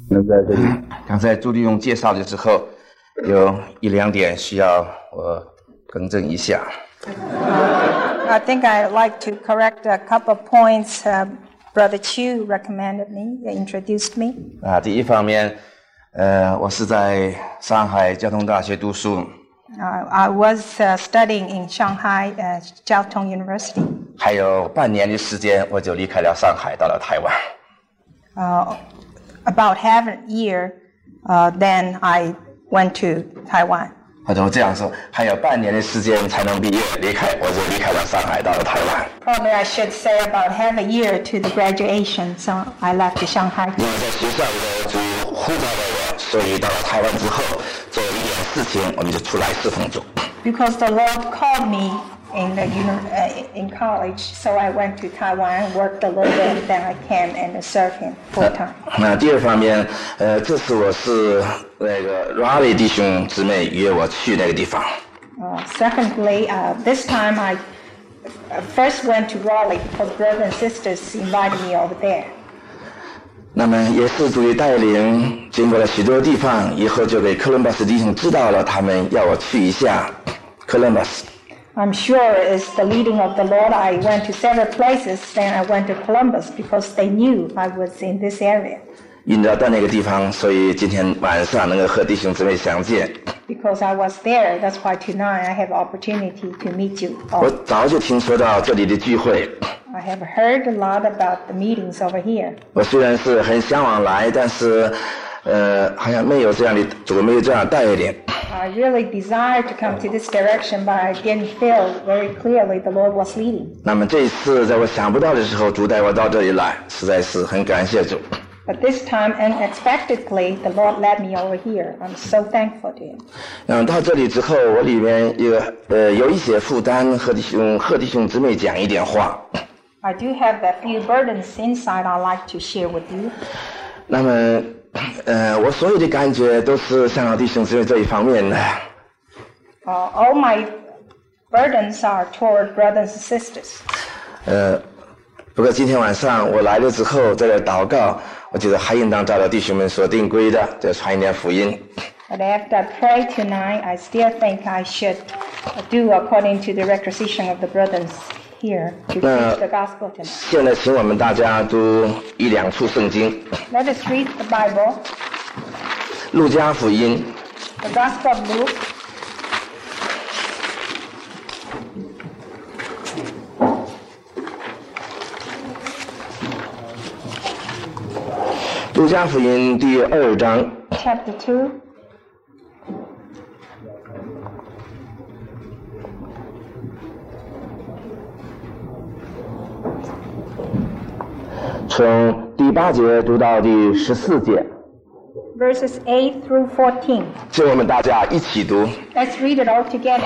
能在这里，刚才朱立勇介绍的时候，有一两点需要我更正一下。 I think I'd like to correct a couple of points. Brother Chu recommended me, introduced me. 第一方面，我是在上海交通大学读书。 I was studying in Shanghai Jiao Tong University. 还有半年的时间，我就离开了上海，到了台湾。 About half a year, then I went to Taiwan. 或者我这样说，还有半年的时间才能毕业，我就离开了上海，到了台湾。 Probably I should say about half a year to the graduation, so I left to Shanghai. 因为在学校里主呼召了我，所以到了台湾之后，做一点事情，我们就出来侍奉主。 Because the Lord called me in college, so I went to Taiwan, worked a little bit, then I came and served Him full time. 那第二方面，这次我是那个 Raleigh 弟兄姊妹约我去那个地方。 Secondly, this time I first went to Raleigh because brothers and sisters invited me over there. 那么也是主的带领，经过了许多地方，以后就给科伦巴斯弟兄知道了，他们要我去一下科伦巴斯。 I'm sure it's the leading of the Lord. I went to several places, then I went to Columbus because they knew I was in this area. 因着到那个地方，所以今天晚上能够和弟兄姊妹相见。 Because I was there, that's why tonight I have opportunity to meet you all. 我早就听说到这里的聚会。 I have heard a lot about the meetings over here. 我虽然是很向往来，但是好像没有这样的主，没有这样带领。 I really desired to come to this direction, but I didn't feel very clearly the Lord was leading. 那么这一次在我想不到的时候，主带我到这里来，实在是很感谢主。 But this time, unexpectedly, the Lord led me over here. I'm so thankful to Him. 到这里之后，我里面有一些负担，和弟兄姊妹讲一点话。 I do have a few burdens inside I'd like to share with you. 那么我所有的感觉都是向弟兄姊妹这一方面的。 All my burdens are toward brothers and sisters. 不过今天晚上我来了之后，在这祷告，我觉得还应当照着弟兄们所定规的，就传一点福音。 But after I pray tonight, I still think I should do according to the requisition of the brothers here to preach the gospel tonight. 现在请我们大家读一两处圣经。 Let us read the Bible. 路加福音。 The Gospel of Luke. 路加福音第2章。 Chapter 2. 从第8节读到第14节。 Verses 8 through 14. 请我们大家一起读。 Let's read it all together.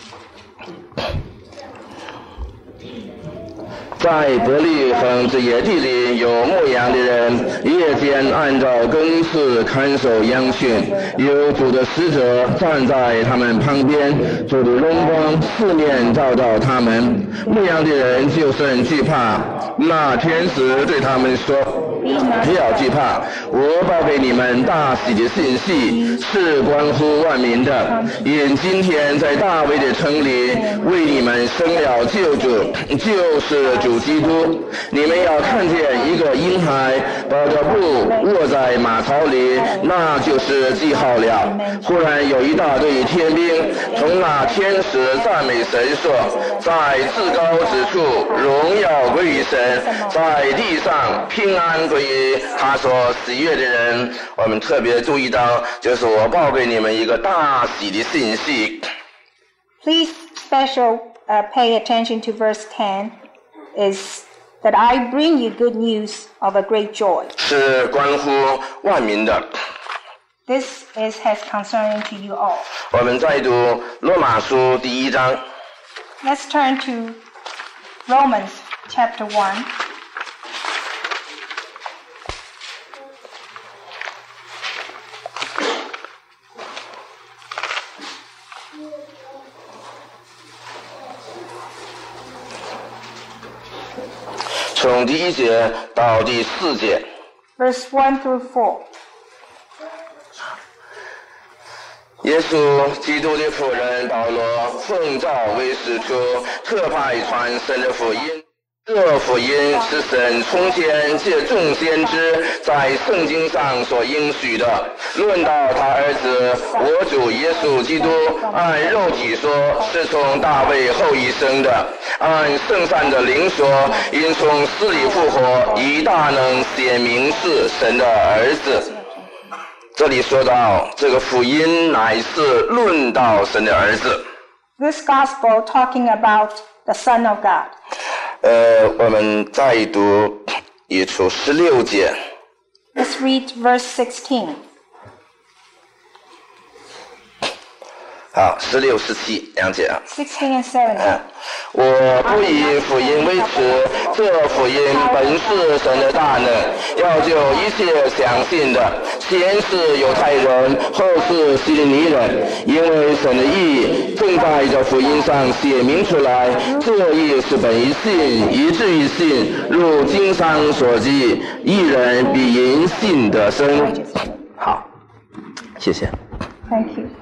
在伯利恒之野地里有牧羊的人，夜间按照更次看守羊群，有主的使者站在他们旁边，主的荣光四面照到他们。牧羊的人就甚惧怕。那天使对他们说：不要惧怕，我报给你们大喜的信息，是关乎万民的。因今天在大卫的城里为你们生了救主，就是主基督。你们要看见一个婴孩抱着布卧在马槽里，那就是记号了。忽然有一大队天兵从那天使赞美神说：在至高之处荣耀归于神，在地上平安归于他所喜悦的人。我们特别注意到，就是我报给你们一个大喜的信息。 Please special pay attention to verse 10 is that I bring you good news of a great joy. 是关乎万民的。 This has concern to you all. 我们再读罗马书第1章。 Let's turn to Romans chapter 1. 从第1节到第4节。 Verse 1 through 4. 耶稣基督的仆人保罗奉召为使徒，特派传神的福音。这福音是神从前借众先知在圣经上所应许的。论到他儿子我主耶稣基督，按肉体说是从大卫后裔生的，按圣善的灵说，因从死里复活，以大能显明是神的儿子。这里说到这个福音乃是论到神的儿子。 This gospel talking about the Son of God. 我们再读以出16节。 Let's read verse 16. 好，16、17两节啊。 16 and 17. 我不以福音为耻，这福音本是神的大能，要救一切相信的，先是犹太人，后是希利尼人，因为神的义正在这福音上写明出来，这义是本于信，以至于信，如经上所记，义人必因信得生。好，谢谢。 Thank you.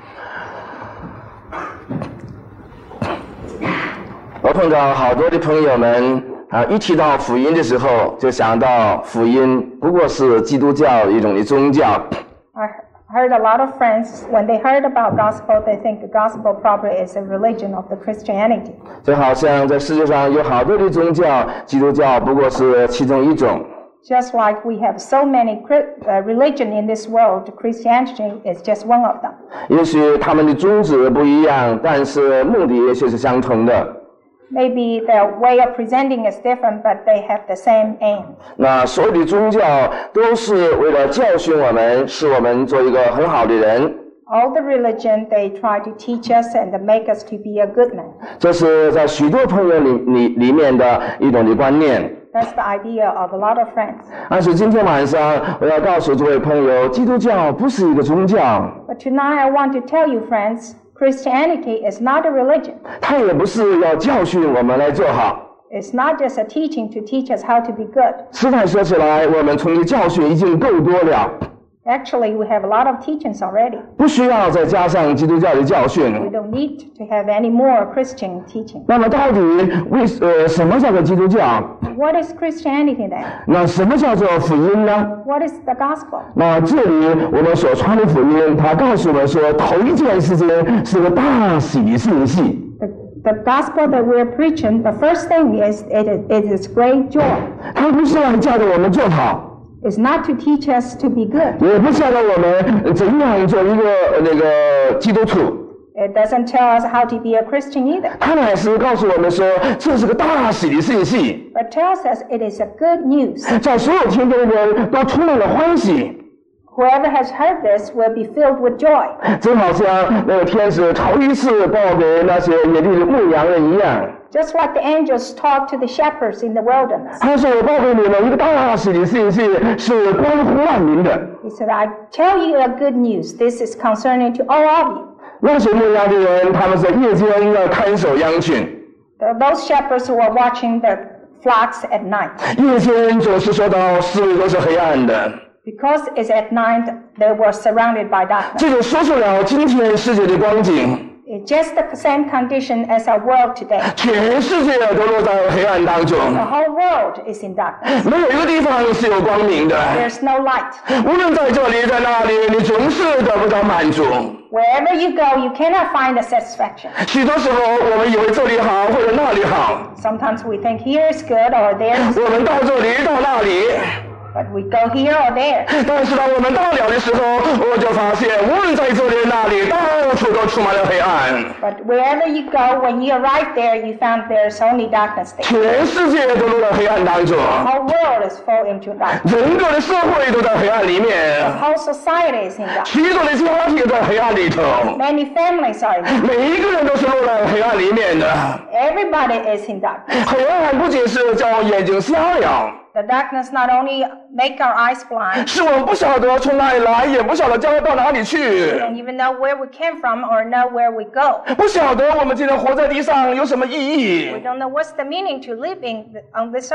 我碰到好多的朋友们啊，一提到福音的时候，就想到福音不过是基督教一种的宗教。 I heard a lot of friends, when they heard about gospel, they think the gospel probably is a religion of the Christianity. 就好像在世界上有好多的宗教，基督教不过是其中一种。 Just like we have so many religion in this world, Christianity is just one of them. 也许他们的宗旨不一样，但是目的却是相同的。 Maybe their way of presenting is different, but they have the same aim. 那所有的宗教都是为了教训我们，使我们做一个很好的人。 All the religion, they try to teach us and make us to be a good man. 这是在许多朋友里面的一种的观念。 That's the idea of a lot of friends. 但是今天晚上我要告诉这位朋友，基督教不是一个宗教。 But tonight I want to tell you, friends, Christianity is not a religion. 它也不是要教训我们来做好。 It's not just a teaching to teach us how to be good. 实在说起来，我们从的教训已经够多了， Actually, we have a lot of teachings already. 不需要再加上基督教的教训。 We don't need to have any more Christian teaching. 那么到底什么叫做基督教？ What is Christianity then? 那什么叫做福音呢？ What is the gospel? 那这里我们所传的福音，它告诉我们说，头一件事情是个大喜的信息。 The gospel that we're preaching, the first thing is it is great joy. 它不是来教导我们做好。 It's not to teach us to be good. 也不教导我们怎样做一个基督徒。 It doesn't tell us how to be a Christian either. 他乃是告诉我们说，这是个大喜的信息， But tells us it is a good news. 在所有听众的人都充满了欢喜， Whoever has heard this will be filled with joy. 正好像那个天使头一次报给那些野地的牧羊人一样。 Just like the angels talk to the shepherds in the wilderness. 他说：“我报给你们一个大喜的信息，是关乎万民的。” He said, I tell you a good news. This is concerning to all of you. 那些牧羊的人，他们在夜间要看守羊群。 Those shepherds who are watching the flocks at night. 夜间总是说到四围都是黑暗的。 Because it's at night, they were surrounded by darkness. 这就说出了今天世界的光景。 It's just the same condition as our world today. 全世界都落在黑暗当中， The whole world is in darkness. 没有一个地方是有光明的。 There's no light. 无论在这里在那里，你总是得不到满足。 Wherever you go, you cannot find the satisfaction. 许多时候，我们以为这里好或者那里好， Sometimes we think here is good or there is, 我们到这里到那里， but we go here or there. 但是当我们到了的时候，我就发现，无论在这里那里，到处都充满了黑暗。 But wherever you go, when you arrive there, you found there's only darkness there. 全世界都落在黑暗当中， The whole world is fall into darkness. 整个的社会都在黑暗里面， The whole society is in darkness. 许多的家庭在黑暗里头， Many families are in darkness. 每一个人都是落在黑暗里面的。 Everybody is in darkness. 黑暗不仅是叫眼睛瞎了， The darkness not only make our eyes blind, 是我们不晓得从哪里来，也不晓得将要到哪里 we 去， don't even know where we came from or know where we go. 不晓得我们今天活在地上有什么意义 We。don't know what's the meaning to living on this earth.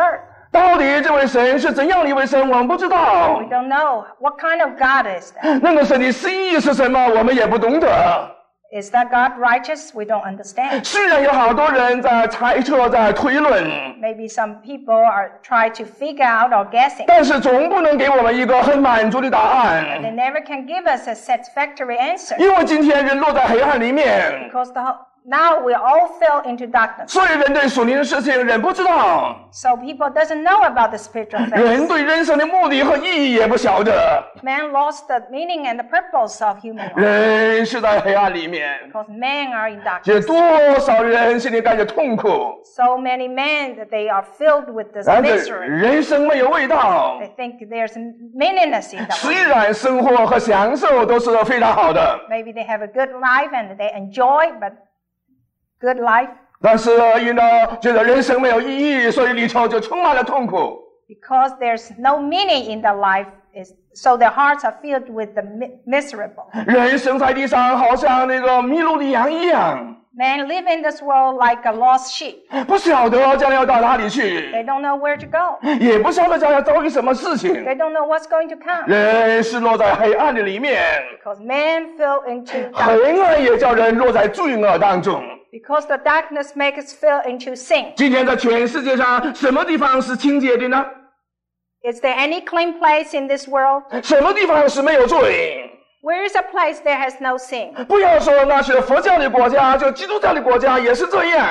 到底这位神是怎样的一位神，我们不知道。 We don't know. What kind of God is that? 那个神的心意是什么，我们也不懂得。 Is that God righteous? We don't understand. 虽然有好多人在猜测，在推论， Maybe some people are trying to figure out or guessing. 但是总不能给我们一个很满足的答案。 They never can give us a satisfactory answer. 因为今天人落在黑暗里面， Because now we all fell into darkness. 所以人对属灵的事情人不知道， So people doesn't know about the spiritual 人 things. 对人生的目的和意义也不晓得。 Man lost the meaning and the purpose of human life. 人是在黑暗里面， Because men are in 有 darkness. 多少人心里感觉痛苦， So many men that they are filled with this 感觉 misery. 人生没有味道。 They think there's meaningless in 虽 that. 然生活和享受都是非常好的， Maybe they have a good life and they enjoy, but good life. 但是遇到觉得人生没有意义，所以里头就充满了痛苦。 Because there's no meaning in their life, so their hearts are filled with the miserable. 人生在地上好像那个迷路的羊一样， Men live in this world like a lost sheep. 不晓得将来要到哪里去， They don't know where to go. 也不晓得将来要遭遇什么事情。 They don't know what's going to come. 人是落在黑暗的里面， Because men fell into darkness. 黑暗也叫人落在罪恶当中。 Because the darkness makes us fall into sin. 今天在全世界上，什么地方是清洁的呢？ Is there any clean place in this world? 什么地方是没有罪？ Where is a place there has no sin? 不要说那些佛教的国家，就基督教的国家也是这样。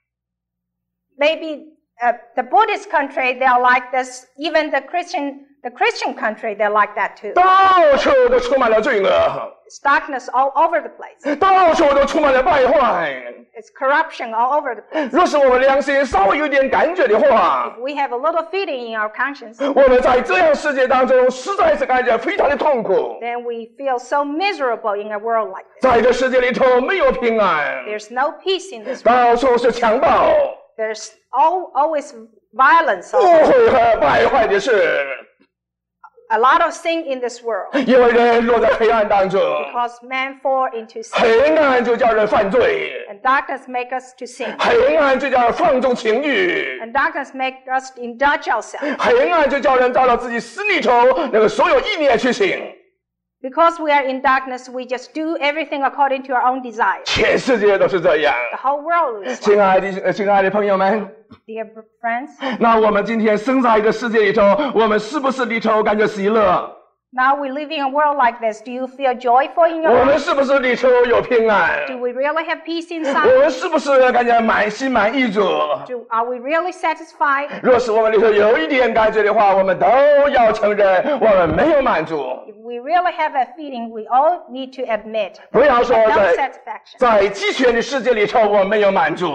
Maybe the Buddhist country, they are like this. Even the Christian country, they're like that too. 到处都充满了罪恶， It's darkness all over the place. 到处都充满了败坏。 It's corruption all over the place. 若是我们良心稍微有点感觉的话， We have a little feeling in our conscience. 我们在这样世界当中实在是感觉非常的痛苦。 Then we feel so miserable in a world like this. 在这世界里头没有平安， There's no peace in this world. 到处是强暴、 There's always violence. 误会和败坏的事。 A lot of sin in this world. 因为人落在黑暗当中， Because men fall into sin. 黑暗就叫人犯罪， And darkness make us to sin. 黑暗就叫人放纵情欲， And darkness make us indulge ourselves. 黑暗就叫人照着自己心里头那个所有意念去行。 Because we are in darkness, we just do everything according to our own desire. 全世界都是这样。 The whole world is like 亲爱的朋友们， Dear friends, 那我们今天生在一个世界里头，我们是不是里头感觉喜乐？ now we live in a world like this. Do you feel joyful in your 我们 life? 是不是里头有平安？ Do we really have peace 我 inside? 们是不是感觉满心满意足？ Are we really satisfied? 若是我们里头有一点感觉的话，我们都要承认我们没有满足。 If we really have a feeling, we all need to admit 不要说 no 在 satisfaction. 在鸡犬的世界里头我们没有满足，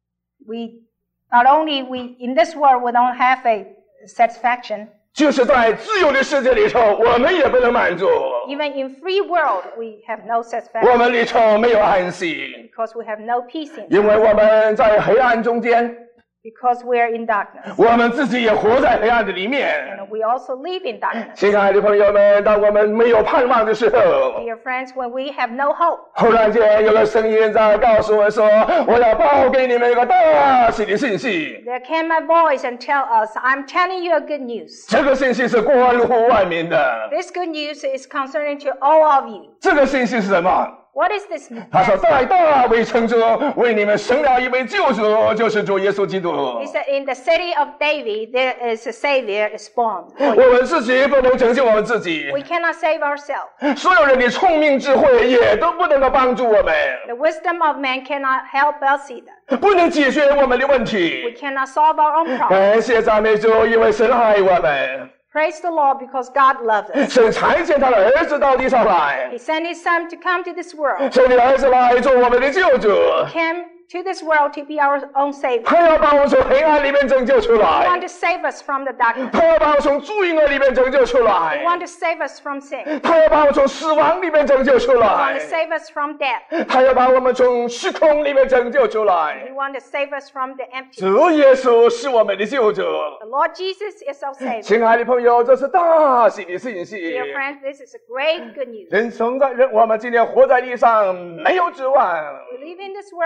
Not only in this world we don't have a satisfaction, 就是在自由的世界里头我们也不能满足。 even in free world we have no 我 satisfaction 们里头没有安息， because we have no peace in 因为我们在黑暗中间， because we are in darkness. 我们自己也活在黑暗的里面。 And we also live in darkness. 亲爱的朋友们，当我们没有盼望的时候， Dear friends, when we have no hope, 忽然间有个声音在告诉我说：“我要报给你们一个大喜的信息。 there came a voice and tell us, I'm telling you a good news. 这个信息是关乎万民的。 This good news is concerning to all of you. 这个信息是什么？” What is this? 他说：“在大卫城中为你们生了一位救主，就是主耶稣基督。 He said, in the city of David, there is a Savior is born. 我们自己不能拯救我们自己， We cannot save ourselves. 所有人的聪明智慧也都不能够帮助我们， The wisdom of man cannot help us either. 不能解决我们的问 We 题。 cannot solve our own problems. 感谢赞美主，因为神爱我们， Praise the Lord because God loves us. 神差遣他的儿子到地上来， He sent His Son to come to this world. 神的儿子来做我们的救主， Came to this world to be our own Savior. 他要把我们从黑暗里面拯救出 He 来 want，to save us from the darkness. 他要把我从罪恶里面拯救出 He 来， want to save us from sin. 他要把我从死亡里面拯救出 He want 来 to。save us from death. 他要把我们从虚空里面拯救出 He 来。 want to save us from the empty. 主耶稣是我们的救主。 The Lord Jesus is our Savior. 亲爱的朋友，这是大喜的信息。 Dear friends, this is a great good news. 人生在人，我们今天活在地上没有指望， We live in this world, we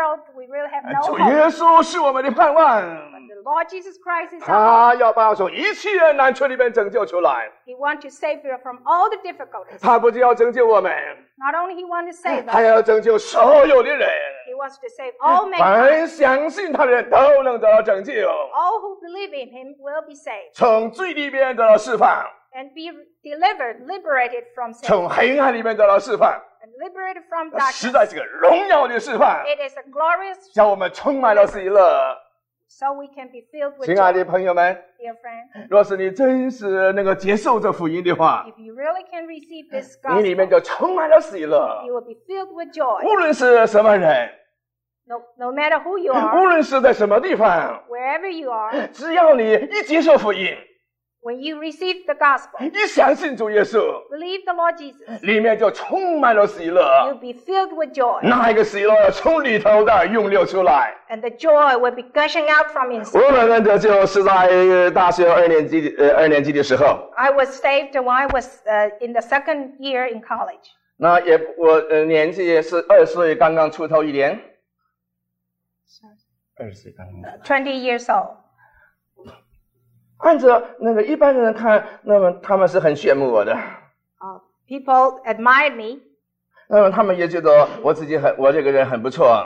really have no 主 hope. 耶稣是我们的盼望， The Lord Jesus Christ is our 他要把我从一切难处里面拯救出来。 He wants to save you from all the difficulties. 他不仅要拯救我们， Not only He wants to save 还 us, 要拯救所有的人。 He wants to save all mankind. 凡相信他的人都能得到拯救， All who believe in Him will be saved 从罪里面得到释放， and be delivered, liberated from sin, 从黑暗里面得到释放。 and liberated from 实 darkness. 在是个荣耀的释放， It is a glorious, 叫我们充满了喜乐。 so we can be filled with 亲爱的 joy. 朋友们， Dear friend, 若是你真是能够接受这福音的话， if you really can receive this 你里面 gospel, 就充满了喜乐。 you will be filled with joy. 无论是什么人， No matter who you 无 are, 论是在什么地方， wherever you are, 只要你一接受福音， when you receive the gospel, 一相信主耶稣， believe the Lord Jesus, 里面就充满了喜乐。 you'll be filled with joy, 那一个喜乐要从里头的涌流出来。 and the joy will be gushing out from inside. 我们的就是在大学二年级的时候， I was saved when I was in the second year in college. 那也我年纪也是20岁，刚刚出头一年。20岁刚刚。 20 years old. 按照那个一般人看，那么他们是很羡慕我的， People admired me. 那么他们也觉得我这个人很不错。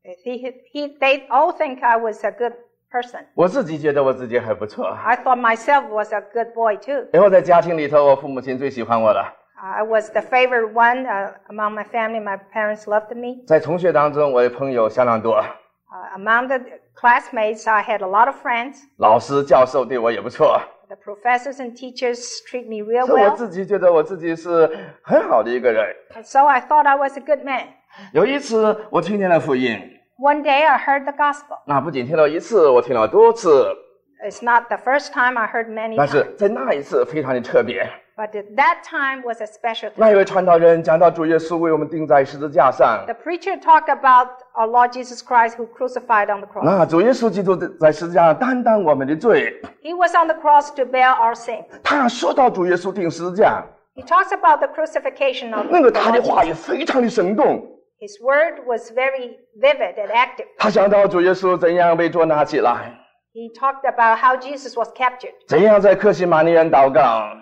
They all think I was a good person. 我自己觉得我自己很不错， I thought myself was a good boy too. 因为在家庭里头，我父母亲最喜欢我了。 I was the favorite one among my family. My parents loved me. 在同学当中，我的朋友相当多， Among the classmates, I had a lot of friends. 老师教授对我也不错， The professors and teachers treat me real 所以我 well. 自己觉得我自己是很好的一个人。 And so I thought I was a good man. 有一次我听见了福音， One day I heard the gospel. 那不仅听了一次，我听了多次， It's not the first time I heard many 但是 times. 在那一次非常的特别。 But that time was a special time. 那一位传道人讲到主耶稣为我们钉在十字架上， The preacher talked about our Lord Jesus Christ who crucified on the cross. 那主耶稣基督在十字架上担当我们的罪。 He was on the cross to bear our sin. 他说到主耶稣钉十字架， He talks about the crucifixion of 那个 the 他的 Lord 话 Jesus. 也非常的生动。 His word was very vivid and active. 他讲到主耶稣怎样被捉拿起来， He talked about how Jesus was captured. 怎样在客西马尼园祷告，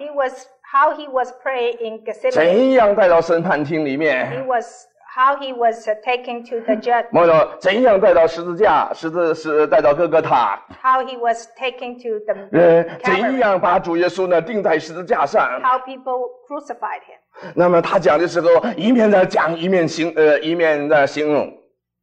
How he was praying in Gethsemane. 怎样带到审判厅里面， How he was taken to the judge. 没有怎样带到十字架，是带到哥哥塔， How he was taken to the 怎 Calvary. 样把主耶稣呢钉在十字架上。 How people crucified him. 那么他讲的时候，一面在讲，一面在形容。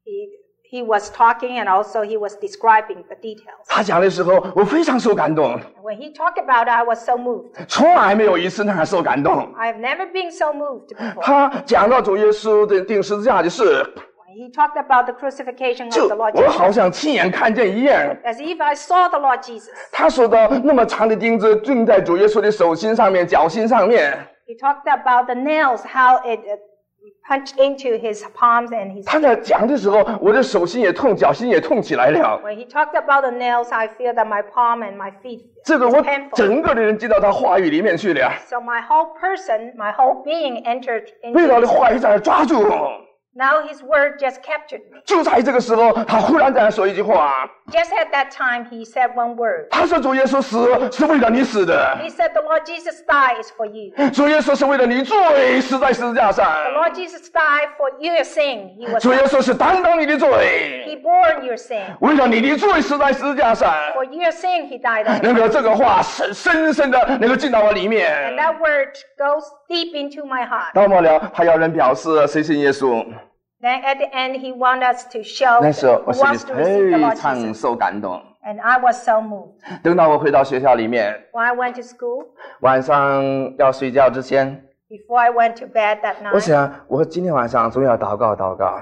He was talking and also he was describing the details. 他讲的时候，我非常受感动， When he talked about it, I was so moved. 从来没有一次那样受感动。 I've never been so moved before. 他讲到主耶稣的钉十字架的事， When he talked about the crucifixion 就 of the Lord 我 Jesus, 好像亲眼看见一样。 as if I saw the Lord Jesus. 他说到那么长的钉子钉在主耶稣的手心上面、脚心上面。 He talked about the nails, how it punched into his palms and his 他在讲的时候，我的手心也痛，脚心也痛起来了。 When he talked about the nails, I feel that my palm and my feet 这个 is 我 painful. 整个的人进到他话语里面去了， So my whole person, my whole being entered 被 into 他的 his 话语在那抓住。 Now his word just captured me. 就在这个时候，他忽然在那说一句话， Just at that time, he said one word. 他说：“主耶稣死是为了你死的， He said, the Lord Jesus died is for you. 主耶稣是为了你罪死在十字架上， The Lord Jesus died for your sin. He was 主耶稣是担当你的罪， He bore your sin. 为了你的罪死在十字架上。” For your sin, he died on the 那 cross. 个这个话深深的能够进到我里 And 面。 that word goes deep into my heart. 到末了，他要人表示谁信耶稣。 Then at the end, he wants us to show 那时候 who 我心里 wants to receive the 非 Lord 常 Jesus. 受感动。 And I was so moved. 等到我回到学校里面， When I went to school, 晚上要睡觉之前， before I went to bed that 我 night, 想我今天晚上总要祷告。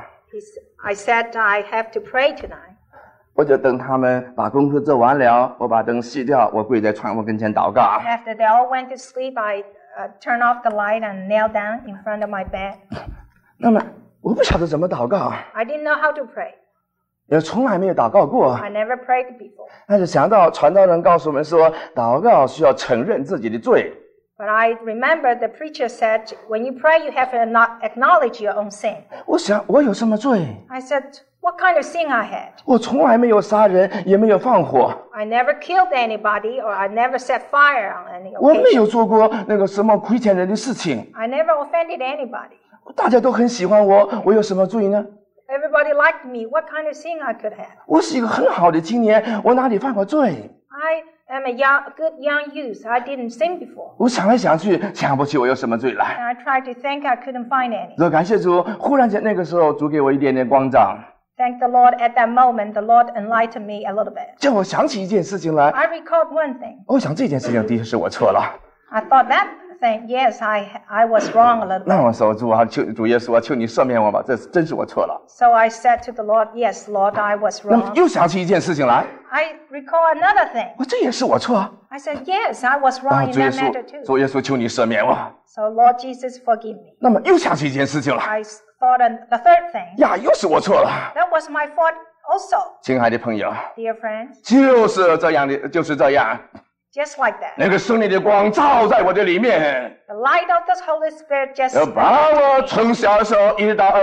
I said I have to pray tonight. 我就等他们把功课做完了，我把灯熄掉，我跪在床我跟前祷告。 After they all went to sleep, I turned off the light and knelt down in front of my bed. 那么我不晓得怎么祷告， I didn't know how to pray. 也从来没有祷告过。 I never prayed before. 但是想到传道人告诉我们说，祷告需要承认自己的罪。 But I remember the preacher said, when you pray, you have to not acknowledge your own sin. 我想我有什么罪？ I said, what kind of sin I had? 我从来没有杀人，也没有放火， I never killed anybody or I never set fire on any 我没 occasion. 有做过那个什么亏欠人的事情。 I never offended anybody. 大家都很喜欢我，我有什么罪呢？ Everybody liked me. What kind of sin I could have? 我是一个很好的青年，我哪里犯过罪？ I am a good young youth. I didn't sin before. 我想来想去，想不起我有什么罪 And 来。 I tried to think I couldn't find any. 若感谢主，忽然间那个时候，主给我一点点光照， Thank the Lord at that moment, the Lord enlightened me a little bit. 叫我想起一件事情来。 I recalled one thing. 我想这件事情的确是我错了。 I thought that thing, yes, I was wrong a little 那 bit. 我说主啊，主耶稣啊，求你赦免我吧，这真是我错了。 So I said to the Lord, yes, Lord, I was 那么 wrong. 又想起一件事情来， I recall another thing. 我这也是我错。 I said, yes, I was wrong in 主耶 that matter 稣， too. 主耶稣，求你赦免我。 So Lord Jesus, forgive me. 那么又想起一件事情了， I thought the third thing. 呀，又是我错了。 That was my fault also, 亲爱的朋友， dear friends. 就是这样的，就是这样。 Just like that. 那个圣灵的光照在我的里面， The light of the Holy Spirit just 要把我从小时候一直到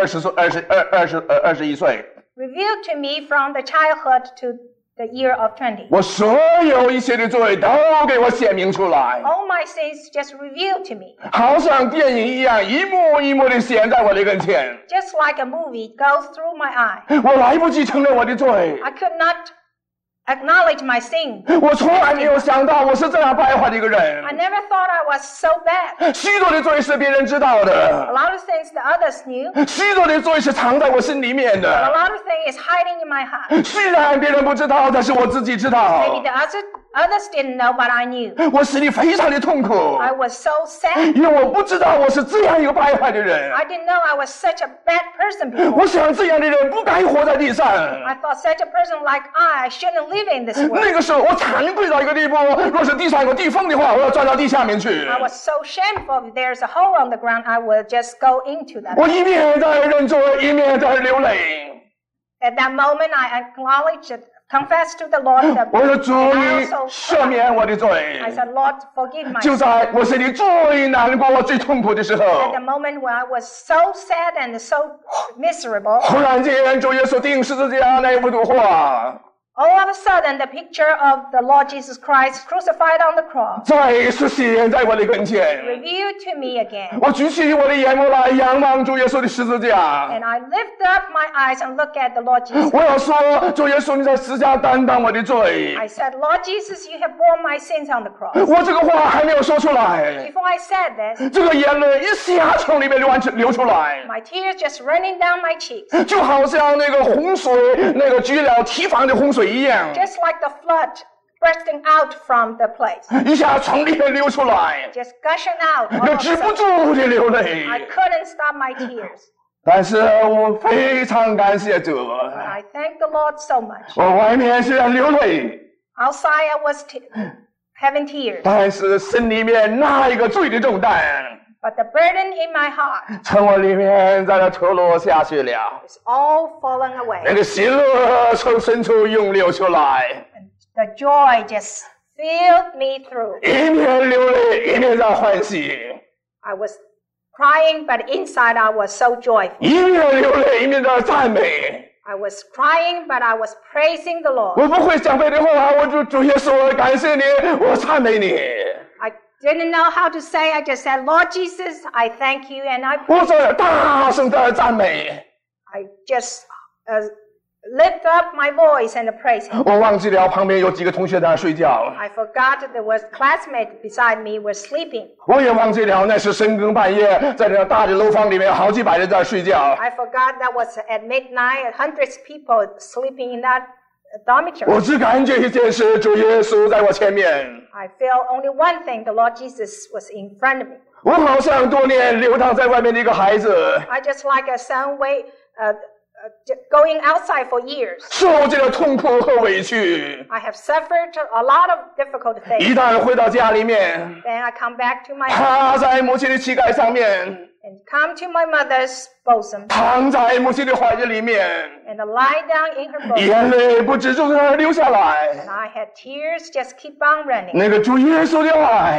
21岁， revealed to me from the childhood to the year of 20. 我所有一切的罪都给我显明出来， All my sins just revealed to me. 好像电影一样，一幕一幕的显在我的跟前。 Just like a movie goes through my eye. 我来不及承认我的罪， I could not acknowledge my sin. 我从来没有想到我是这样败坏的一个人 I。never thought I was so bad. 许多的罪是别人知道 A 的， lot of things the others knew. 许多的罪是藏在我心里面 A 的。 lot of things is hiding in my heart. 虽然别人不知道，但是我自己知 Maybe 道。 the others didn't know, but I knew. 我心里非常的痛苦， I was so sad. 因为我不知道我是这样一个败坏的人。 I didn't know I was such a bad person before. 我想这样的人不该活在地上。 I thought such a person like I shouldn't live in this 那 world. 个时候我惭愧到一个地步，若是地上有地缝的话，我要钻到地下面去。 I was so shameful. If there's a hole on the ground, I will just go into that. 我一面在认罪，一面在流泪。 At that moment, I acknowledged, confessed to the Lord that 我说主， I 你 also 赦免我的罪。 I said, Lord, forgive my 就 sin. 在我心里最难过、最痛苦的时候 At，the moment when I was so sad and so miserable, 忽然间主耶稣钉十字架那幅图画 all of a sudden the picture of the Lord Jesus Christ crucified on the cross 再出现在我的跟前。 revealed to me again. 我举起我的眼目来仰望主耶稣的十字架。 And I lift up my eyes and look at the Lord Jesus. 我要说，主耶稣，你在十字架担当我的罪。 I said, Lord Jesus, you have borne my sins on the cross. 我这个话还没有说出来， Before I said this, 这个眼泪一下从里面流出来， my tears just running down my cheeks, 就好像那个洪水，那个居了堤防的洪水一样， just like the flood bursting out from the place, 一下从里面流出来， just gushing out. All 那 of a 止不 sudden. 住的流泪。 I couldn't stop my tears. 但是我非常感谢主， I thank the Lord so much. 我外面虽然流泪， Outside, I was having tears, 但是心里面那一个罪的重担， but the burden in my heart 从我里面在那脱落下去了， is all falling 那 away. 个喜乐从深处涌流出来， The joy just filled me through. 一面流泪，一面在欢喜。 I was crying, but inside I was so joyful. 一面流泪，一面在赞美。 I was crying, but I was praising the Lord. 我不会讲别的话，我主耶稣，感谢你，我赞美你。 I didn't know how to say. I just said, Lord Jesus, I thank you, and I 我在大声的赞美。 just lift up my voice and praise Him. 我忘记了旁边有几个同学在那睡觉， I forgot there was classmates beside me were sleeping. 我也忘记了那是深更半夜，在那大的楼房里面好几百人在睡觉。 I forgot that was at midnight, hundreds of people sleeping in that 我 dormitory. 只感觉一件事，主耶稣在我前面。 I felt only one thing, the Lord Jesus was in front of me. 我好像多年流浪在外面的一个孩子， I just like a son going outside for years. 受尽了痛苦和委屈。 I have suffered a lot of difficult 一 things. 旦回到家里面， Then I come back to my home 趴在母亲的膝盖上面， and come to my mother's bosom 躺在母亲的怀里里面， and lie down in her bosom. 眼泪不止住地流下来。 And I had tears just keep on running. 那个主耶稣的爱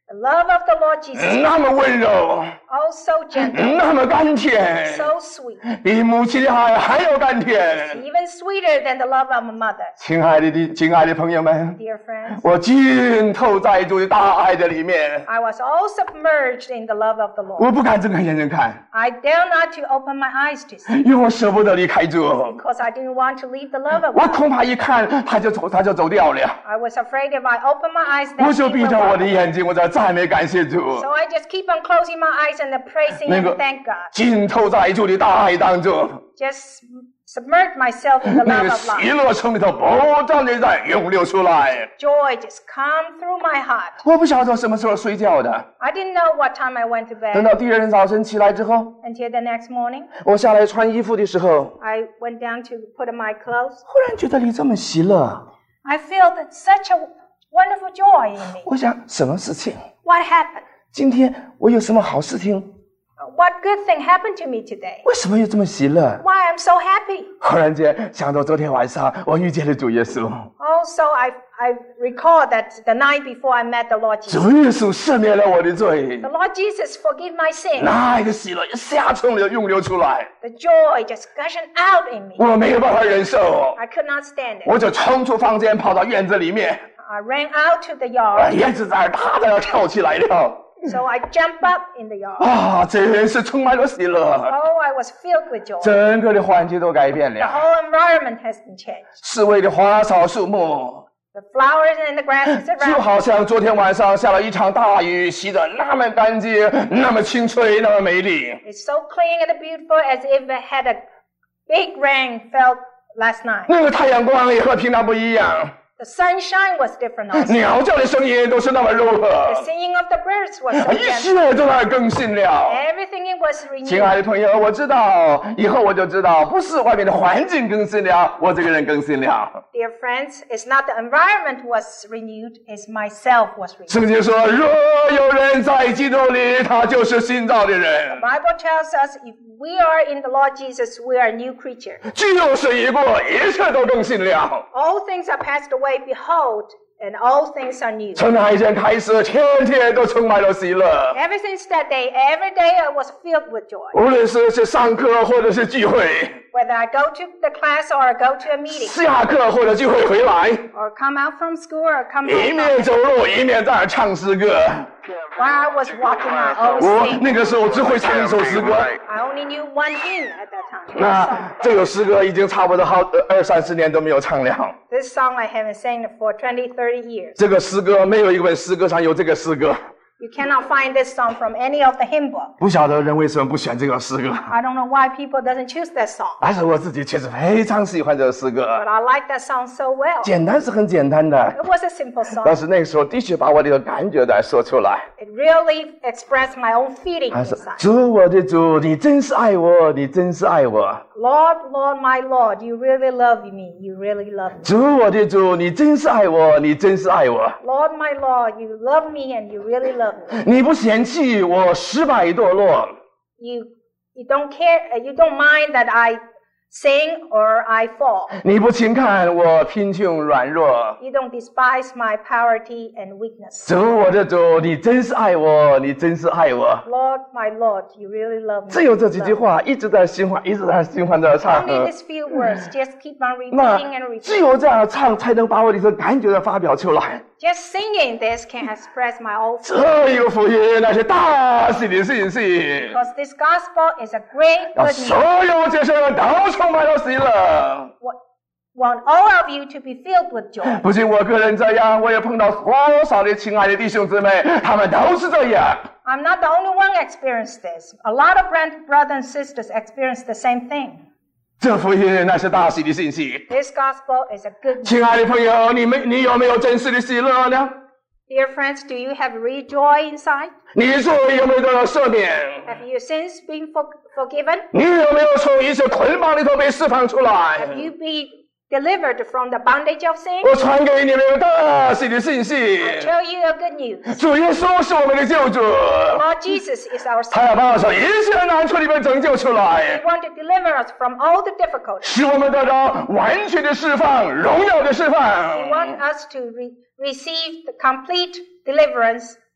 The love of the Lord Jesus, 那么温柔， oh so gentle, 那么甘甜， so sweet, 比母亲的爱还要甘甜。 even sweeter than the love of a mother. 亲爱的朋友们， Dear friends, 我浸透在主的大爱的里面， I was all submerged in the love of the Lord. 我不敢睁开眼睛看， I dare not to open my eyes to see 因为我舍不得离开主。 because I didn't want to leave the love of 我 God. 恐怕一看他就走掉了， I was afraid if I open my eyes, 我 then 就 he 闭 will 上我的 walk. 眼睛，我在赞美感谢主。 So I just keep on closing my eyes and praising 那 and 个 thank God. 浸透在主的大爱当中， Just submerge myself in the 那 love 个 of 喜 life. 乐从里头不断的在涌流出来。 Joy just come through my heart. 我不晓得什么时候睡觉的， I didn't know what time I went to 等 bed 到第二天早晨起来之后， until the next morning. 我下来穿衣服的时候， I went down to put on my clothes. 忽然觉得你这么喜乐， I feel that such a wonderful joy in me. 我想什么事情？ What happened? 今天我有什么好事情？ What good thing happened to me today? 为什么又这么喜乐？ Why I'm so happy? 忽然间想到昨天晚上我遇见了主耶稣， Also, I recall that the night before I met the Lord Jesus. 主耶稣赦免了我的罪 The，Lord Jesus forgive my sin. 那个喜乐一下冲流涌流出来， The joy just gushing out in me. 我没有办法忍受， I could not stand it. 我就冲出房间，跑到院子里面， I ran out to the yard. 燕子在那儿大的要跳起来了， So I jumped up in the yard. 啊，真是充满了喜乐， Oh, I was filled with joy. 整个的环境都改变 The 了， whole environment has been changed. 四围的花草树木。 The flowers and the grasses 就 around. 好像昨天晚上下了一场大雨，洗得那么干净，那么清脆，那么美丽。 It's so clean and beautiful as if it had a big rain fell last night. 那个太阳光也和平常不一样， The sunshine was different also. 鸟叫的声音都是那么柔和 The，singing of the birds was so 一 gentle. 切都在更新了。 Everything it was 亲 renewed. 爱的朋友，我知道以后我就知道，不是外面的环境更新了，我这个人更新了。 Dear friends, it's not the environment was renewed, it's myself was renewed. 圣经说，若有人在基督里，他就是新造的人， The Bible tells us if we are in the Lord Jesus, we are a new creature. 旧事已过，一切都更新了。 All things are passed away, behold, and all things are new. 从那一天开始，天天都充满了喜乐。 Ever since that day, every day I was filled with joy. 无论是上课或者是聚会， Whether I go to the class or I go to a meeting, 下课或者聚会回来， or come out from school or come 一 home, 面走路一面在那儿唱诗歌。 while I was walking, I always 我 sing. 那个时候只会唱一首诗歌， I only knew one hymn at that time. 那这首诗歌已经差不多20-30年都没有唱了。 This song I haven't sang for 20, 30 years. 这个诗歌没有一本诗歌上有这个诗歌， You cannot find this song from any of the hymn book. 不晓得人为什么不选这个诗歌， I don't know why people doesn't choose that song. 但是我自己确实非常喜欢这个诗歌。 But I like that song so well. 简单是很简单的， It was a simple 但 song. 是那个时候的确把我这个感觉来说出来。 It really expressed my own feeling 他说 inside.：“ 主我的主，你真是爱我，你真是爱我。 Lord, Lord, my Lord, you really love me. You really love me. 主我的主，你真是爱我，你真是爱我。 Lord, my Lord, you love me and you really love me. 你不嫌弃我失败堕落， You don't care, you don't mind that I sing or I fall. 你不轻看我贫穷软弱。 You don't despise my poverty and weakness. 主我的主，你真是爱我，你真是爱我。 Lord, my Lord, you really love me. 只有这几句话一直在循环，一直在循环着唱。 Only these few words, just keep on 那 repeating and 只 repeating. 有这样唱，才能把我的这感觉发表出来。 Just singing this can express my own feeling. 这一个福音，那是大喜的信息， Because this gospel is a great 让 good 所 news. 有接受人都充满了喜乐。 Want all of you to be filled with joy. 不仅我个人这样，我也碰到多少的亲爱的弟兄姊妹，他们都是这样。 I'm not the only one experienced this. A lot of brothers and sisters experience the same thing. 这福音那是大喜的信息。 This gospel is a good news. 亲爱的朋友，你有没有真实的喜乐呢？ Dear friends, do you have real joy inside? 你的罪有没有得到赦免？ Have your sins been forgiven? 你有没有从一些捆绑里头被释放出来？ Have you been delivered from the bondage of sin? 我传给你们大喜的信息。 Tell you a good news. 主耶稣是我们的救主， Lord Jesus is our 他 Savior. 要把我从一切难处里面拯救出 He 来， wants to deliver us from all the difficulties. 使我们得到完全的释放，荣耀的释 He 放。 wants us to receive the complete deliverance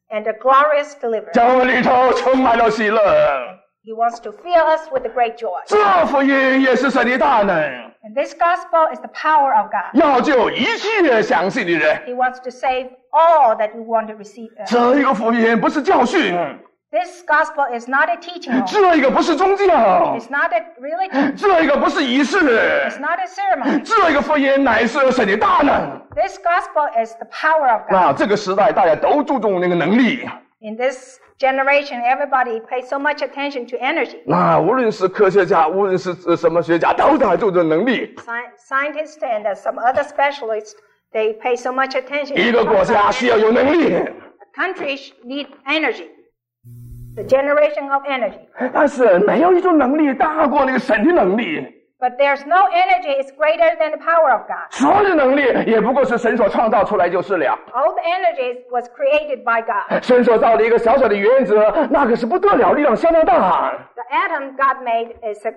and a glorious deliverance. 教会里头充满了喜乐。 He wants to fill us with the great joy. 这福音也是神的大能， And this gospel is the power of God. 要救一切相信的人。 He wants to save all that you want to receive. 这一个福音不是教训， This gospel is not a teaching only. 这一个不是宗教， It's not a religion. 这一个不是仪式， It's not a ceremony. 这一个福音乃是神的大能。 This gospel is the power of God. 那这个时代大家都注重那个能力， In this generation, everybody pays so much attention to energy. 那无论是科学家，无论是什么学家，都在注重能力。 Scientists and some other specialists, they pay so much attention. 一个国家需要有能力， Countries need energy. The generation of energy. 但是没有一种能力大过那个神的能力。 But there's no energy is greater than the power of God. 所有的能力也不过是神所创造出来就是了。 All the energy was created by God. 神所造的一个小小的原子，那可是不得了，力量相当大。 The atom God made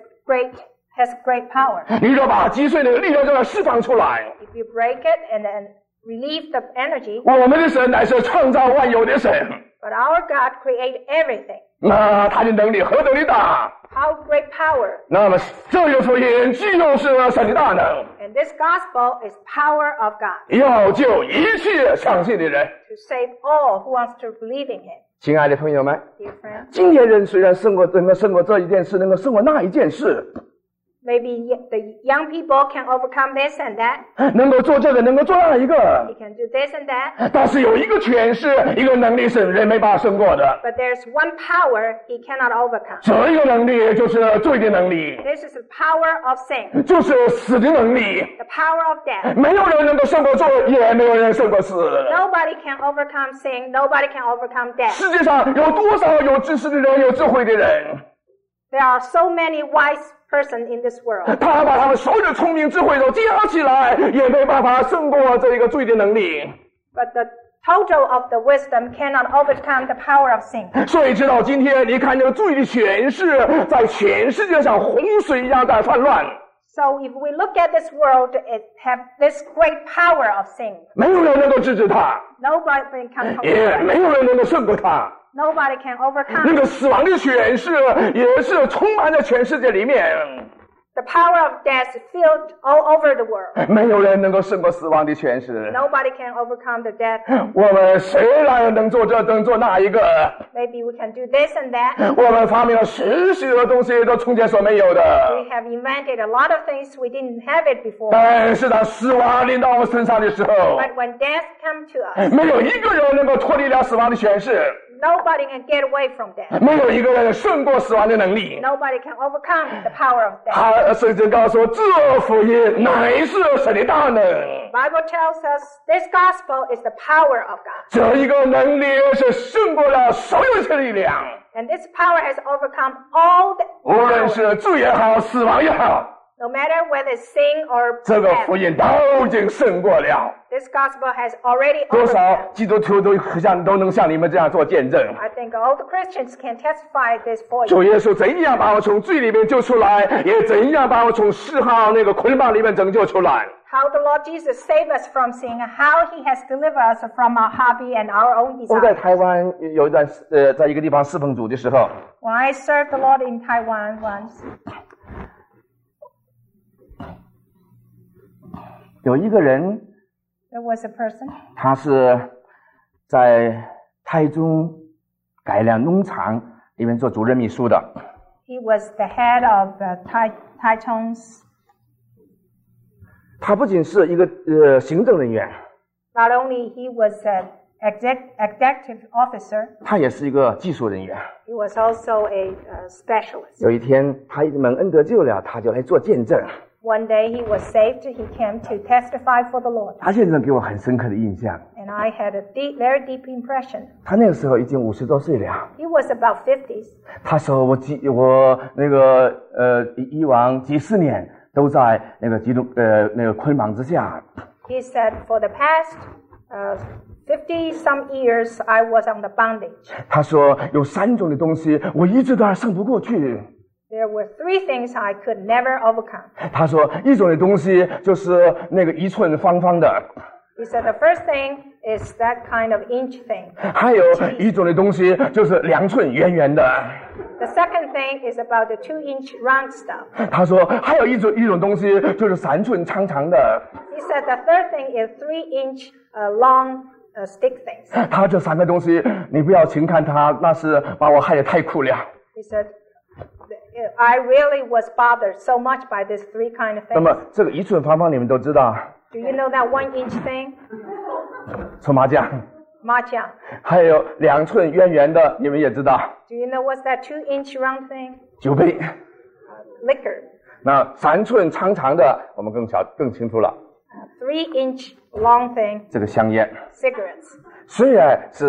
has great power. 你若把击碎那个力量就要释放出来。 If you break it and then relieve the energy, 我们的神乃是创造万有的神， but our God created everything. 那他的能力何等的大！ How great power. 那么这个福音就是神的大能， And this gospel is power of God 要救一切相信的人。 to save all who wants to believe in Him. 亲爱的朋友们， Dear friends, 今天人虽然能够胜过这一件事，能够胜过那一件事， maybe the young people can overcome this and that. 能够做这个，能够做那一个， He can do this and that. 但是有一个权势，一个能力是人没办法胜过的。 But there's one power he cannot overcome. 这一个能力就是罪的能力， This is the power of sin, 就是死的能力。 the power of death. 没有人能够胜过罪，也没有人胜过死。 Nobody can overcome sin. Nobody can overcome death. 世界上有多少有知识的人，有智慧的人？ There are so many wise persons in this world. 他把他们所有的聪明智慧都加起来，也没办法胜过这个罪的能力。 But the total of the wisdom cannot overcome the power of sin. 所以直到今天，你看这个罪的权势在全世界上洪水一样在泛滥。 So if we look at this world, it have this great power of sin. 没有人能够制止他， Nobody can 也 control 没 it. 有人能够胜过他。 Nobody can 那 overcome 个 it. 死亡的权势也是充满在全世界里面， The power of death is filled all over the world. 没有人能够胜过死亡的权势。 Nobody can overcome the death. 我们谁来能做这，能做那一个？ Maybe we can do this and that. 我们发明了许许多东西都从前所没有的。 We have invented a lot of things we didn't have it before. 但是当死亡临到我们身上的时候， But when death comes to us, 没有一个人能够脱离了死亡的权势， nobody can get away from death. 没有一个人胜过死亡的能力。 Nobody can overcome the power of death. 他圣经告诉我，这福音乃是神的大能。 Bible tells us this gospel is the power of God. 这一个能力是胜过了所有一切力量， And this power has overcome all the 无论 power. 是罪也好，死亡也好， No matter whether it's sin or 这个福 death, 音都已经胜过了。 this gospel has already 多少 overcome. 基督徒都能像你们这样做见证。 I think all the Christians can testify this for 主 you. 耶稣怎样把我从罪里面救出来，也怎样把我从嗜好那个捆绑里面拯救出来。 How the Lord Jesus saved us from sin, and how He has delivered us from our hobby and our own 我在 desires. 台湾有一段在一个地方侍奉主的时候， When I served the Lord in Taiwan once, 有一个人， there was a person. 他是在台中改良农场里面做主任秘书的。 He was the head of Taichung's. 他不仅是一个行政人员， Not only he was an executive officer, 他也是一个技术人员。 he was also a specialist. 有一天，他蒙恩得救了，他就来做见证。 One day he was saved. He came to testify for the Lord. 他见证给我很深刻的印象。 And I had a very deep impression. 他那个时候已经50多岁了。 He was about 50s. 他说我那个以往几十年都在那个那个捆绑之下。 He said, for the past 50-some years, I was on the bondage. 他说有3种的东西我一直都还胜不过去。 There were 3 things I could never overcome. 他说一种的东西就是那个一寸方方的。 He said the first thing is that kind of inch thing. 还有一种的东西就是2寸圆圆的。 The second thing is about the 2-inch round stuff. 他说还有一种东西就是3寸长长的。 He said the third thing is 3-inch long stick things. 他这3个东西你不要轻看它，那是把我害得太苦了。 He said, I really was bothered so much by these 3 kind of 那么 things. 这个1寸方方你们都知道， Do you know that 1-inch thing? 搓麻将。 Mahjong. 还有2寸圆圆的，你们也知道， Do you know what's that 2-inch round thing? 酒杯。 Liquor. 那3寸长长的，我们更清楚了。 3-inch long thing. 这个香烟， Cigarettes. 虽然是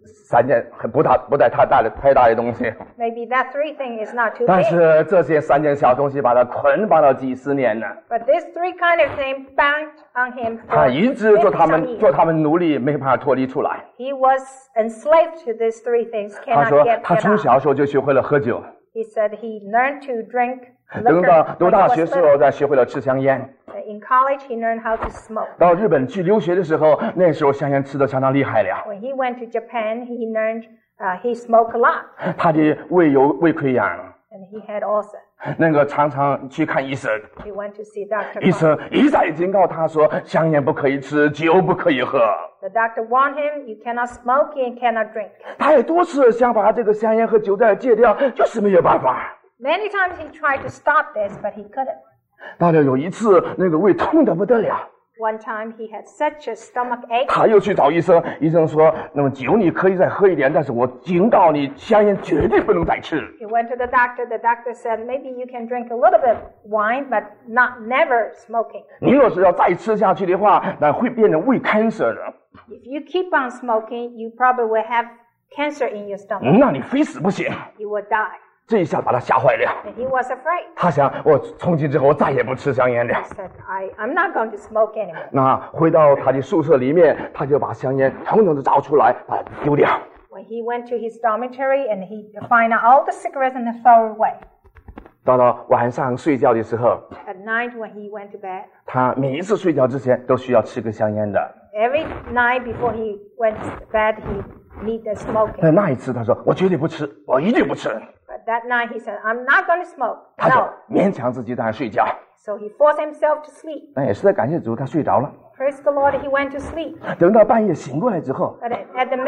3件不带太大的东西， Maybe that 3 thing is not too 但 big. 是这些3件小东西把它捆绑了几十年了。 But this 3 kind of thing bound on him 他 for 一直做 many 他 some 们 years. 奴隶，没办法脱离出来。 He was enslaved to these 3 things, 他 cannot 说 get 他 out. 从小时候就学会了喝酒， He said he learned to drink 等 liquor 到读 when 大 he 学 was 时候 little. 再学会了吃香烟。 In college, he learned how to smoke. 到日本去留学的时候，那时候香烟吃得相当厉害了， When he went to Japan, he learned he smoked a lot, 他的胃溃疡， and he had ulcer. 那个常常去看医生， He went to see Dr. 医 Kong. 生一再警告他说，香烟不可以吃，酒不可以喝。 The doctor warned him, you cannot smoke and cannot drink. 他也多次想把这个香烟和酒再戒掉，就是没有办法。 Many times he tried to stop this, but he couldn't. 到了有一次，那个胃痛得不得了， One time he had such a stomach ache. 他又去找医生，医生说，那么酒你可以再喝一点，但是我警告你，香烟绝对不能再吃。 He went to the doctor. The doctor said, maybe you can drink a little bit wine, but never smoking. 你若是要再吃下去的话，那会变成胃 cancer 的， If you keep on smoking, you probably will have cancer in your stomach. 那你非死不行。 You will die. 这一下把他吓坏了， And he was afraid. 他想，我从今之后我再也不吃香烟了。 He said, I'm not going to smoke anymore. 那回到他的宿舍里面，他就把香烟统统的找出来，把它丢掉。 When he went to his dormitory and he found out all the cigarettes and threw away. 到了晚上睡觉的时候， At night when he went to bed, 他每一次睡觉之前都需要吃根香烟的。 every night before he went to bed, he needed smoking. 但那一次他说：“我绝对不吃，我一定不吃。” But that night he said, I'm not going to smoke. 他就 No. 勉强自己在那睡觉。 So he forced himself to sleep. 那也是在感谢主，他睡着了。 Praise the Lord, he went to sleep. 等到半夜醒过来之后， But at the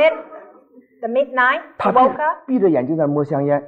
midnight, 他 he woke up. 闭着眼睛在摸香烟，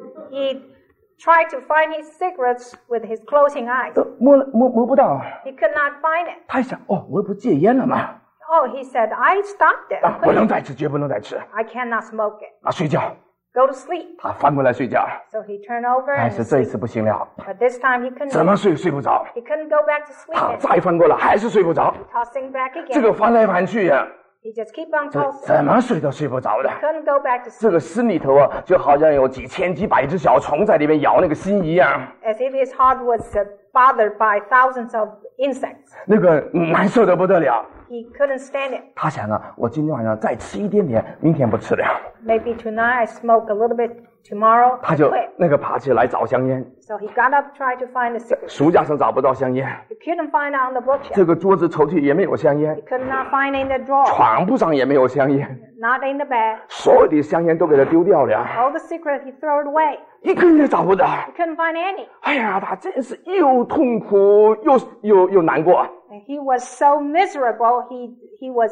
He tried to find his cigarettes with his closing eyes. 摸不到。 He could not find it. 他想，哦，我不戒烟了吗？ Oh, he said, I stopped it. 啊，不能再吃，绝不能再吃。 I cannot smoke it. 啊，睡觉。 Go to sleep. 他翻过来睡觉， So he turned over 但 and 是这一 sleep. 次不行了， But this time he couldn't. 怎么睡不着。 He couldn't go back to sleep. 他 anymore. 再翻过来还是睡不着， Tossing back 这 again. 个翻来翻去呀、 He just keep on 这 tossing. 怎么睡都睡不着的。 Couldn't go back to 这 sleep. 个心里头啊，就好像有几千几百只小虫在里面咬那个心一样， As if his heart was bothered by thousands of insects. 那个难受得不得了。 He couldn't stand it. 他想啊，我今天晚上再吃一点点，明天不吃了。 Maybe tonight I smoke a little bit. Tomorrow 他 I 就 quit. 那个爬起来找香烟， So he got up, tried to find the cigarette. 书架上找不到香烟， He couldn't find it on the bookshelf. 这个桌子抽屉也没有香烟 He，could not find it in the drawer. 床铺上也没有香烟， Not in the bed. 所有的香烟都给他丢掉了， All the cigarettes he threw it away. 一根也找不到。 He couldn't find any. 哎呀，他真是又痛苦又难过。 And he was so miserable. He was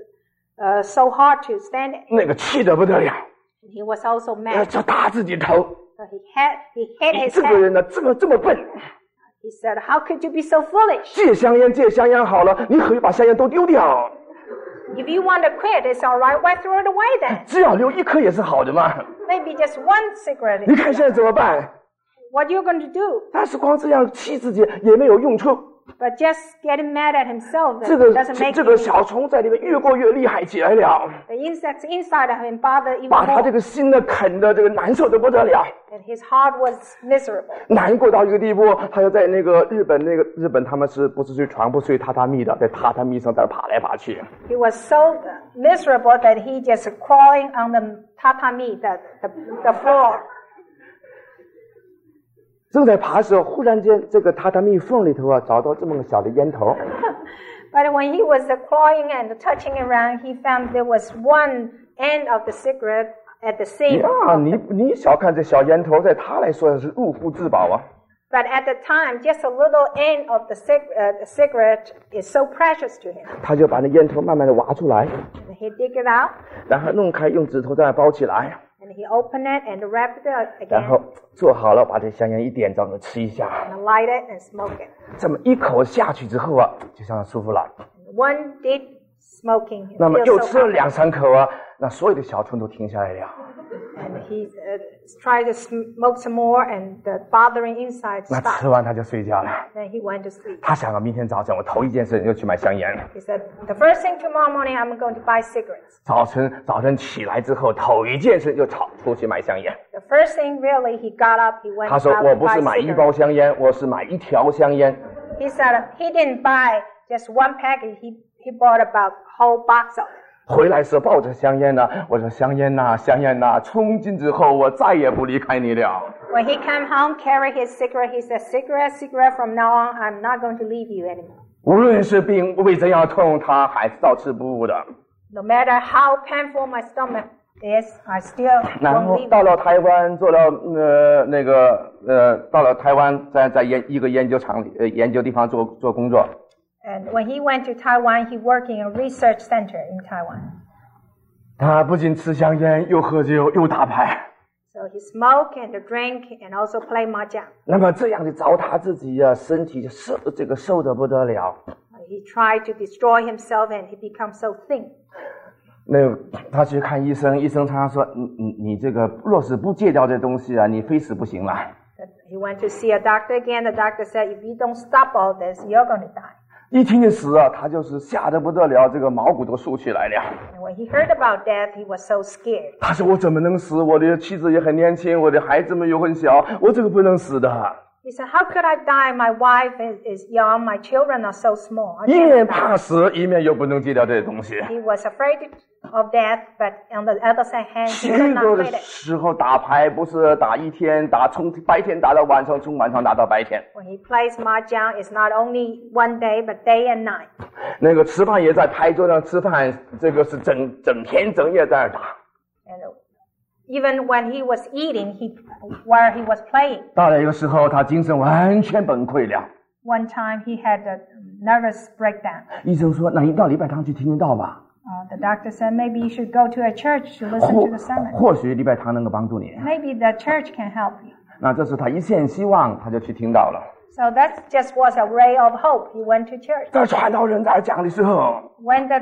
so hard to stand it. 那个气得不得了， He was also mad. 就打自己头。 So he hit 你 his 这个 head. 人呢，这么笨， He said, "How could you be so foolish? 戒香烟好了，你可以把香烟都丢掉， If you want to quit, it's all right. Why throw it away then? 只要留一颗也是好的嘛。 Maybe just one cigarette. 你看现在怎么办？ What you going to do? 但是光这样气自己也没有用处。 But just getting mad at himself 这个 doesn't make 这个 any 小虫在里面越过越厉害起来了， The insects inside of him bother even 把他 more. 这个心呢啃的这个难受的不得了， And his heart was miserable. 难过到一个地步，他要在那个日本他们是不是睡床不睡榻榻米的，在榻榻米上在那爬来爬去。 He was so miserable that he just crawling on the tatami, the floor. 正在爬的时候，忽然间这个榻榻米缝里头啊，找到这么个小的烟头， But when he was clawing and touching around, he found there was one end of the cigarette at the same. 呀，你小看这小烟头，在他来说是入户之宝啊。 But at the time, just a little end of the cigarette is so precious to him. 他就把那烟头慢慢的挖出来， And he dig it out, 然后弄开，用指头再包起来， and he open it and wrap it up 然 again, 后做好了，把这香烟一点，照着吃一下。 and light it and smoke it. 这么一口下去之后啊，就相当舒服了。 And one did smoking, it 那么 feels 又 so 吃了 happy. 2-3口啊，那所有的小痛都停下来了。 And he tried to smoke some more, and the bothering inside 那 stopped. 吃完他就睡觉了。 Then he went to sleep. 他想啊，明天早晨我头一件事就去买香烟。 He said, the first thing tomorrow morning, I'm going to buy cigarettes. 早晨起来之后，头一件事就出去买香烟。 The first thing, really, he got up, he went 他说 out 我 to 不 buy 是买一包 cigarettes. 香烟，我是买一条香烟。 He said he didn't buy just one package, he bought about a whole box of it. 回来时抱着香烟呢，我说香烟呐，香烟呐，从今之后我再也不离开你了。 When he came home, carried his cigarette, he said, cigarette, from now on, I'm not going to leave you anymore. 无论是病胃怎样痛，他还是照吃不误的。 No matter how painful my stomach is, I still 然 won't 后 leave 到 you. 了台湾，做了到了台湾，在一个研究场里研究地方做工作。 And when he went to Taiwan, he worked in a research center in Taiwan. 他不仅吃香烟，又喝酒，又打牌。 So he smoked and drink and also play mahjong. 那么这样的糟蹋自己啊，身体就瘦得不得了。 He tried to destroy himself and he became so thin. 那他去看医生，医生常常说，你这个若是不戒掉这东西啊，你非死不行了。 He went to see a doctor again. The doctor said, if you don't stop all this, you're going to die. 一听见死啊，他就是吓得不得了，这个毛骨都竖起来了。 And when he heard about death, he was so scared. 他说：“我怎么能死？我的妻子也很年轻，我的孩子们又很小，我这个不能死的。” He said, how could I die? My wife is young. My children are so small. I 一 can't 面 die. 怕死，一面又不能戒掉这些东西。 He was afraid of death, but on the other hand, he 许 could not 多的 quit it. 时候打牌不是打一天，从白天打到晚上，从晚上打到白天。 When he plays mahjong, it's not only one day, but day and night. 那个吃饭也在牌桌上吃饭，这个是整天整夜在那打。 And even when he was eating, while he was playing, 到了一个时候，他精神完全崩溃了。 one time he had a nervous breakdown. 医生说：“那你到礼拜堂去听听道吧， The doctor said, maybe you should go to a church to listen to the sermon. 或许礼拜堂能够帮助你。” Maybe the church can help you. 那这是他一线希望，他就去听道了。 So that just was a ray of hope. He went to church. 在传道人在那讲的时候， When the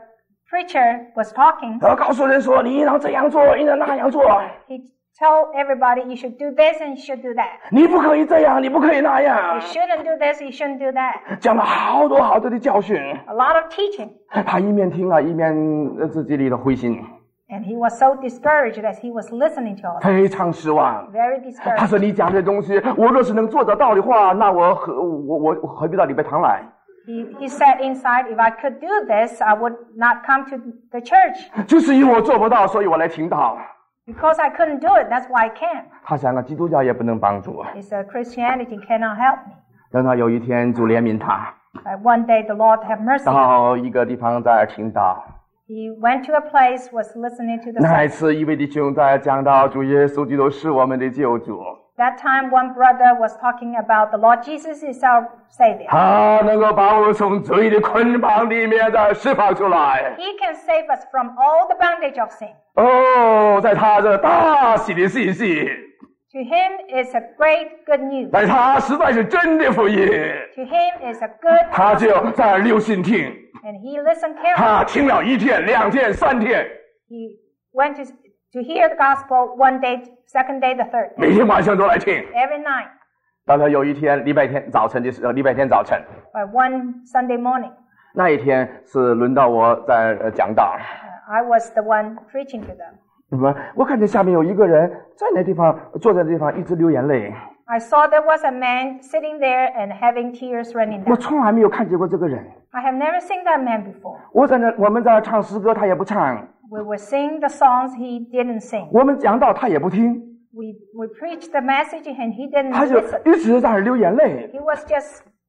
preacher was talking, 他告诉人说：“你应当这样做，应当那样做， he told everybody you should do this and you should do that. 你不可以这样，你不可以那样。 You shouldn't do this, you shouldn't do that. ” 讲了好多的教训。 A lot of teaching. 他一面听了，一面自己里的灰心， And he was so discouraged as he was listening to all that. 非常失望。 Very 他 discouraged. 说：“你讲这东西，我若是能做得到的话，那我何必到礼拜堂来？ He said inside, if I could do this, I would not come to the church. 就是因为我做不到，所以我来听道。” Because I couldn't do it, that's why I can't. 他想啊，基督教也不能帮助。 He said, Christianity cannot help me. 等到有一天主怜悯他， But one day the Lord have mercy. 到一个地方在听道。 He went to a place, was listening to the 那一 sermon. 次，一位弟兄在讲到主耶稣基督是我们的救主， That time, one brother was talking about the Lord Jesus is our Savior. 他能够把我们从罪的捆绑里面再释放出来。 He can save us from all the bondage of sin. 哦，在他这大喜的信息， To him is a great good news. 在他实在是真的福音， To him is a good 他就在那留心听， and he listened carefully. 他听了1天、2天、3天， He went to hear the gospel one day, second day, the third day. 每天晚上都来听。 Every night. 到了有一天礼拜天早晨的时候，礼拜天早晨， But one Sunday morning, 那一天是轮到我在讲道。 I was the one preaching to them. 我看见下面有一个人在那地方坐在那地方一直流眼泪， I saw there was a man sitting there and having tears running 我 down. 从来没有看见过这个人。 I have never seen that man before. 我们在那唱诗歌，他也不唱； We were singing the songs, he didn't sing. 我们讲道，他也不听， We preached the message and he didn't 他就 listen. 一直在那流眼泪。 He was just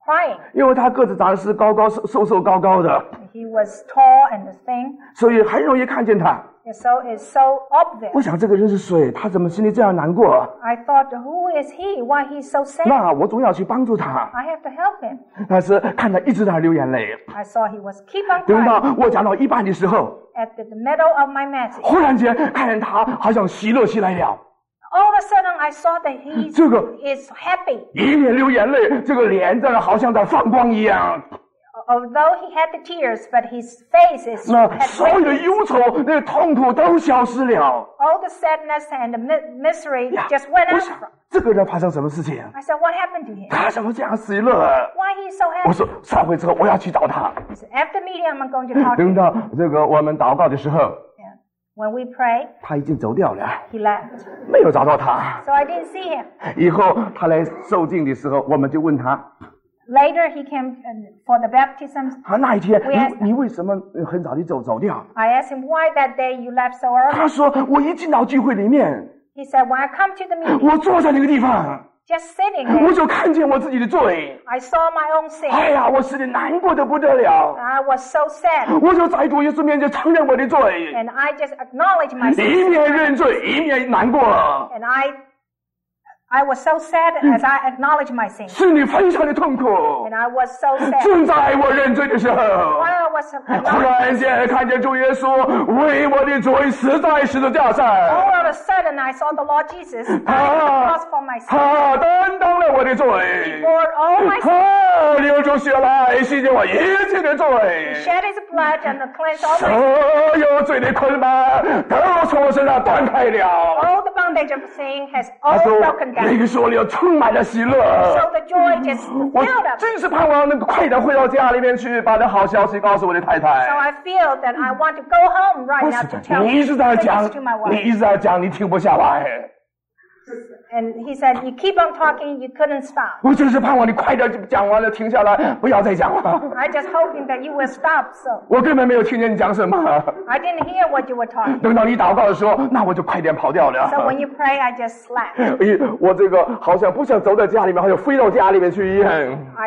crying. 因为他个子长得是高高瘦高高的， He was tall and thin, 所以很容易看见他。 and so it's so 我 obvious. 想这个人是谁？他怎么心里这样难过？ I thought, who is he? Why he's so sad? 那我总要去帮助他。 I have to help him. 但是看他一直在流眼泪， I saw he was keep on 等 crying. 到我讲到一半的时候， At the middle of my message, 忽然间看见他好像喜乐起来了， all of a sudden I saw that he 这个 is happy. 一面流眼泪，这个脸在好像在放光一样。 Although he had the tears, but his face is 那 had 所有的 radiance. 忧愁、那个痛苦都消失了。 All the sadness and the misery 呀 just went 我 out. 想这个人发生什么事情？ I said, what happened to him? 他怎么这样喜乐？ Why he's so 我 happy? 说散会之后我要去找他。 He said, after meeting, I'm going to talk to 等 him. 到这个我们祷告的时候， Yeah. When we pray, 他已经走掉了， he left. 没有找到他。 So I didn't see him. 以后他来受敬的时候，我们就问他： Later, he came for the baptism. 他那一天 We asked 你为什么很早的走掉？ I asked him, why that day you left so early? 他说：我一进到聚会里面， He said, when I come to the meeting, 我坐在那个地方， just sitting 我 there, 就看见我自己的罪。 I saw my own sin. 哎呀，我心里难过的不得了。 I was so sad. 我就在主耶稣面前承认我的罪， And I just acknowledged my sin. 一面认罪，一面难过， And I was so sad as I acknowledged my sin. 心里非常的痛苦。 And I was so sad. 正在我认罪的时候， While I was 忽 acknowledging, 然间看见主耶稣为我的罪死在十字架上， all of a sudden I saw the Lord Jesus die on the cross for my sin. 他担当了我的罪， Bore all my sin. 他流出血来洗净我一切的罪， Shed his blood and cleansed all 所 my sin. 有罪的捆绑都从我身上断开了。 All the bondage of sin has 他 all 说 broken 那 down. 个时候里充满了喜乐。 So the joy just 我 filled up. 真是盼望能够快点回到家里面去，把这好消息告诉我的太 So 太。 I feel that I want to go home right now to tell 你一直在 this 讲 to my， 你 wife. 一直在讲，你停不下来。 And he said, you keep on talking, you couldn't stop. 我真是盼望你快点讲完了，停下来，不要再讲了。 I just hoping that you will stop. So 我根本没有听见你讲什么。 I didn't hear what you were talking. 等到你祷告的时候，那我就快点跑掉 So 了。 when you pray, I just slept. 我这个好像不想走到家里面，好像飞到家里面去一样。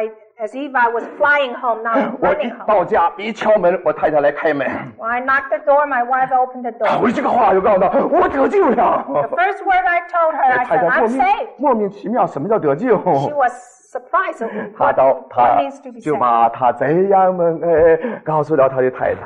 As if I was flying home, now 我一 running home. 到家一敲门，我太太来开门， When I knocked the door, my wife opened the door. 我这个话就告诉她，我得救了。 The first word I told her, I 太 said, 太 I'm saved. 莫名其妙，什么叫得救？ She was surprised at 他 what means to be 就 saved. 把他这样们告诉了他的太太。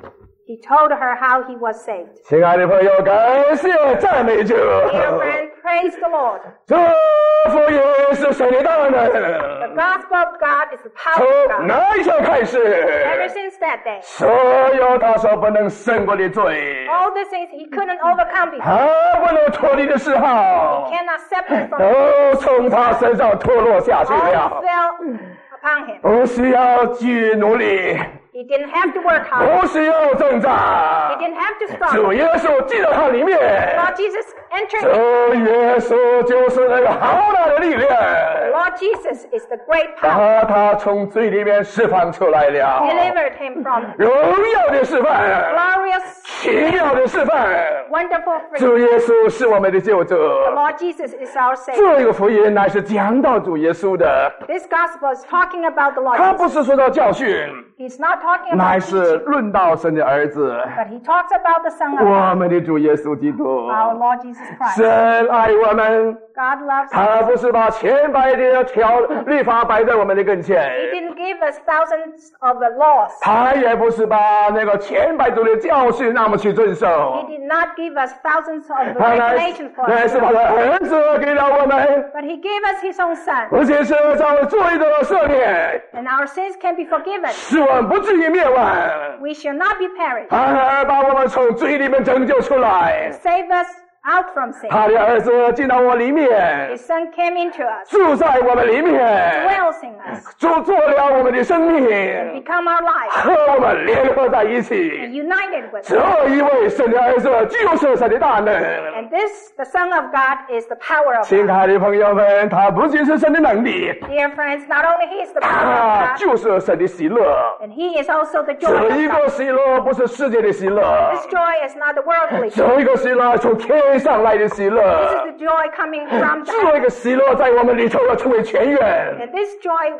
He told her how he was saved. 亲爱的朋友，感谢赞美主， Dear friend, praise the Lord. 这福音是神的大能。 The gospel of God is the power 从 of God. 那一天开 Ever 始， since that day, 所有他所不能胜过的罪， all the things he couldn't overcome before, 他不能脱离的嗜好， cannot separate from, 都从他身上脱落下去 all 了。 fell upon him. 不需要继续努力， He didn't have to work hard. 不需要挣 He 扎。 didn't have to 主 struggle. 耶稣进到他里面， Lord Jesus entered. 主耶稣就是那个浩大的力量， Lord Jesus is the great power. 把他从罪里面释放出来了， Delivered him from 荣耀的释放， glorious, 奇妙的释放。 wonderful freedom. 主耶稣是我们的救主。 The Lord Jesus is our Savior. 这个福音乃是讲到主耶稣的， This gospel is talking about the Lord 他不 Jesus. 是说到教训， He's not talking 乃 about 是 teaching, 论到神的儿子， but he talks about the Son of 我 God, 们的主耶稣基督。 our Lord Jesus Christ. 神爱我们， God loves us. 他不是把千百的律法摆在我们的跟前， He didn't give us thousands of the laws. 他也不是把那个千百种的教训让我们去遵守 He，did not give us thousands of the 他乃 regulations for 乃 us, 是把他儿子给了我们， but he gave us his own Son, 而且是在罪的赦免， and our sins can be forgiven. 使我们不至于灭亡， We shall not be perished. 反而把我们从罪里面拯救出来。 Save us out from sin. 他的儿子进到我里面， His Son came into us, 住在我们里面， dwells in us, 做了我们的生命， become our life, 和我们联合在一 and 起。 united with 这 us. 一位神的儿子就是神的大能。 And this, the Son of God, is the power of 亲 God. 爱的朋友们，他不仅是神的能力， Dear friends, not only he is the power 他 of God, 就是神的喜乐。 and he is also the joy 这 of 一 God. 个喜乐不是世界的喜乐， This joy is not the worldly joy. 这一个喜乐从天上来的喜 This 乐， is the joy coming from 这 God. 个喜乐在我们里头要成为泉源。 And this joy will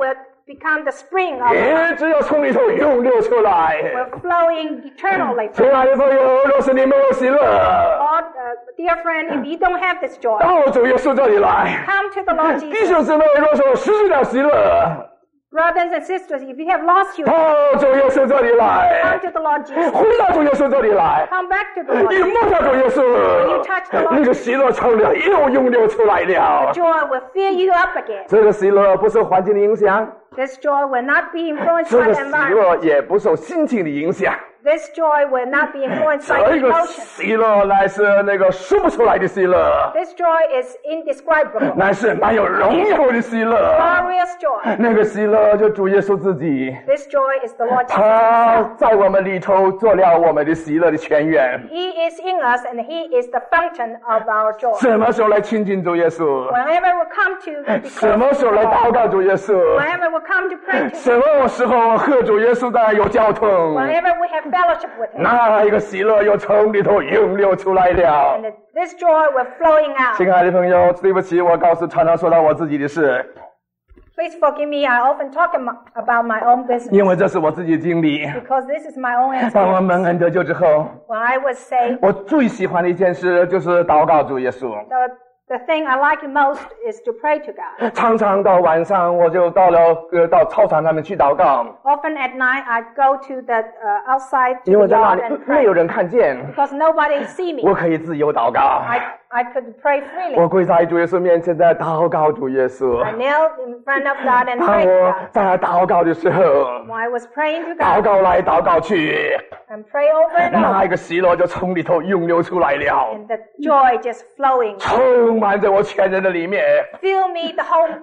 become the spring of 一直要从里头涌流出来。 we're flowing eternally. 亲爱的朋友，若是你没有喜乐， Lord, dear friend, if you don't have this joy, 到主耶稣这里来。 come to the Lord 弟 Jesus. 兄姊妹，若是失去了喜乐， Brothers and sisters, if you have lost your 到主耶稣这里 come 来， to the Lord Jesus. 回到主耶稣这里来， Come back to the Lord 一 Jesus. 摸到主耶稣，那个喜乐成了又涌流出来了。 Joy will fill you up again. 这个喜乐不受环境的影响， This joy will not be influenced 这 by 个 the 喜 environment. 乐也不受心情的影响。 This joy will not be influenced by 这个 emotion. 喜乐乃是那个说不出来的喜乐， This joy is indescribable. 乃是满有荣耀的喜乐。 Glorious joy. 那个喜乐就主耶稣自己， This joy is the Lord Jesus 他 himself. 在我们里头做了我们的喜乐的泉源。 He is in us and He is the fountain of our joy. 什么时候来亲近主耶稣？ Whenever we come to be 什 close 么 to 时候 the 来祷 Lord, 告主耶稣？ whenever we come to pray to Him, 什么时候和主耶稣在有交通？ whenever we have fellowship with Him, 那一个喜乐又从里头涌流出来了。 and this joy will flowing out. 亲爱的朋友，对不起，我常常说到我自己的事， Please forgive me. I often talk about my own business 因为这是我自己的经历。 because this is my own 当我 experience. 蒙恩得救之后， When I was saved, 我最喜欢的一件事就是祷告主耶稣。 the thing I like most is to pray to God. 常常到晚上，我就到到操场上面去祷告， Often at night, I go to the outside to 因为 the 在那 yard 里 and 没有 pray 人看见， because nobody see me. 我可以自由祷告。 I could pray freely. 我跪在主耶稣面前，在祷告主耶稣。 I knelt in front of God and 当 prayed 我 to God. 在祷告的时候， When I was praying to 祷 God 告来祷告去， and pray over and 那 over, 一个喜乐就从里头涌流出来了， and the joy just flowing, 充满在我全人的里面， fill me the whole,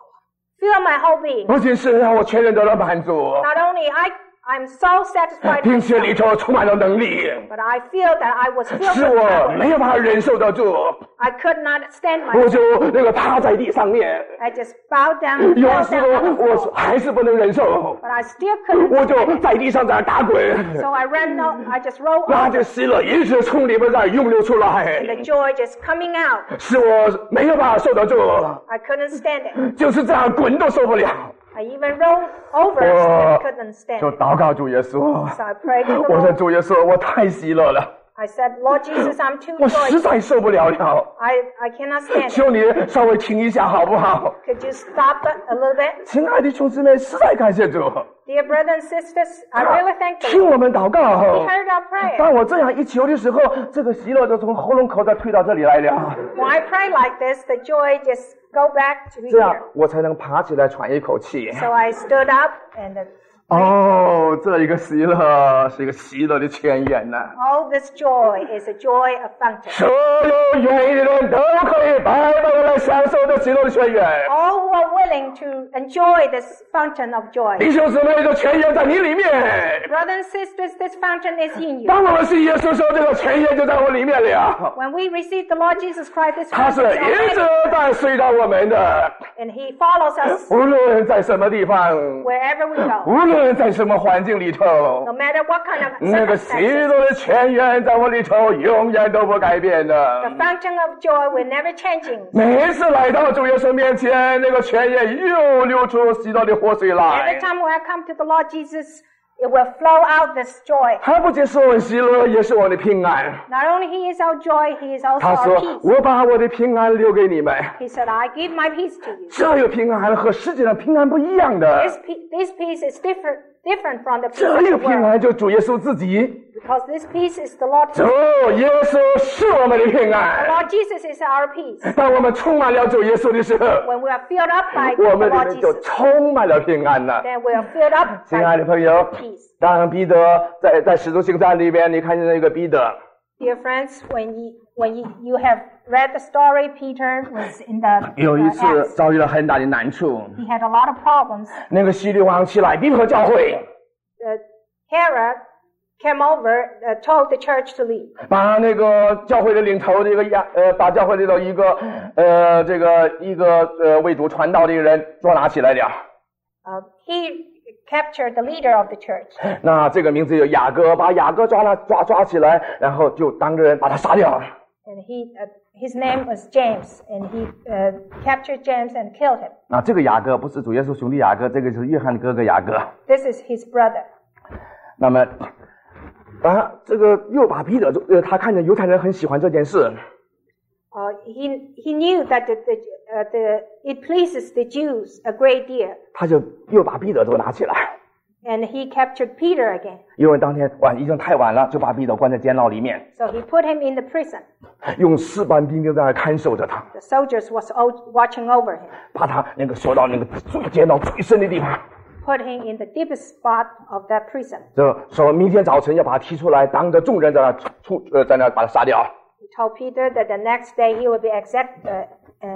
fill my whole being. 不仅是让我全人得到满足， Not only I'm so satisfied, 并且 myself, 里头充满了能力， but I feel that I was filled 使 with 我 power. 没有办法忍受得住， I could not stand 我 myself. 就那个趴在地上面， I just bowed down, 有 fell 时 down 候 on the 我 floor. 还是不能忍受， But I still couldn't. 我就在地上在那打滚， So I ran out. I just rolled 那 over. 这喜乐一直从里边在涌流出来， The joy just coming out. 使我没有办法受得住， I couldn't stand it. 就是这样滚都受不了。 I even rolled over 我 and couldn't stand 就 it. 祷告主耶稣， So I prayed to the 我说 Lord. 主耶稣，我太喜乐了， I said, Lord Jesus, I'm too 我实 joyful. 在受不了了， I cannot stand it. 求你稍微停一下好不好？ Could you stop it a little bit? 亲爱的兄姊妹，实在感谢主， Dear brothers and sisters, I really thank the 听 Lord. 我们祷告 He。heard our prayer. 当我这样一求的时候，这个喜乐就从喉咙口再退到这里来了， When I pray like this, the joy just go back to 这样 here. 我才能爬起来喘一口气。 So I stood up and 哦，这一个喜乐是一个喜乐的泉源呐、 all this joy is a joy of fountain. 所有愿意的人都可以白白的来享受这喜乐的泉源。 All who are willing to enjoy this fountain of joy. 弟兄姊妹，这泉源在你里面。 Brothers and sisters, this fountain is in you. 当我们信耶稣时候，这个泉源就在我里面了。 When we receive the Lord Jesus Christ, this 他是 fountain is 一直 already, 在随着我们的， and He follows us 无论在什么地方， wherever we go. 无论在什么环境里头 No，matter what kind of 那个喜 circumstances, 乐的泉源在我里头永远都不改变的 the。fountain of joy will never changing. 每一次来到主耶稣面前，那个泉源又流出喜乐的活水 Every 来。 time when I come to the Lord Jesus, it will flow out this joy. 他不仅是我的喜乐，也是我的平安。 Not only He is our joy, He is also 他 our 说 peace.：“ 我把我的平安留给你们。 He said, I give my peace to you. 这个平安和世界上平安不一样的。 This peace is different from the peace 这 of 个 the 平 world. 安就主耶稣自己。 Because this peace is the Lord. 主耶稣是我们的平 The 安。 Lord Jesus is our peace. 当我们充满了主耶稣的时候， When we are filled up by 我 the 们里 Lord 面就 Jesus, 充满了平安了。 then we are filled up 亲爱 by 的朋友， peace. 当彼得在使徒行传里边，你看见那个彼得， Dear friends, when you have read the story, Peter was in the 有一次 Acts. 遭遇了很大的难处。 He had a lot of problems. 那个希律王起来逼迫教会， Herod came over, told the church to leave. 把那个教会的领头的把教会里头一个为主传道的一个人捉拿起来了。 He captured the leader of the church. 那这个名字有雅各，把雅各抓起来，然后就当着人把他杀掉。 And His name was James, and he captured James and killed him. 那这个雅各不是主耶稣兄弟雅各，这个是约翰的哥哥雅各。 This is his brother. 那么，这个又把彼得，他看见犹太人很喜欢这件事。 He knew that it pleases the Jews a great deal. 他就又把彼得都拿起来。 And he captured Peter again. 因为当天已经太晚了，就把彼得关在监牢里面。 So he put him in the prison. 用4班兵丁在那看守着他。 The soldiers was watching over him. 把他锁到那个监牢最深的地方。 Put him in the deepest spot of that prison. 就说明天早晨要把他提出来，当着众人在那把他杀掉。 He told Peter that the next day he will be executed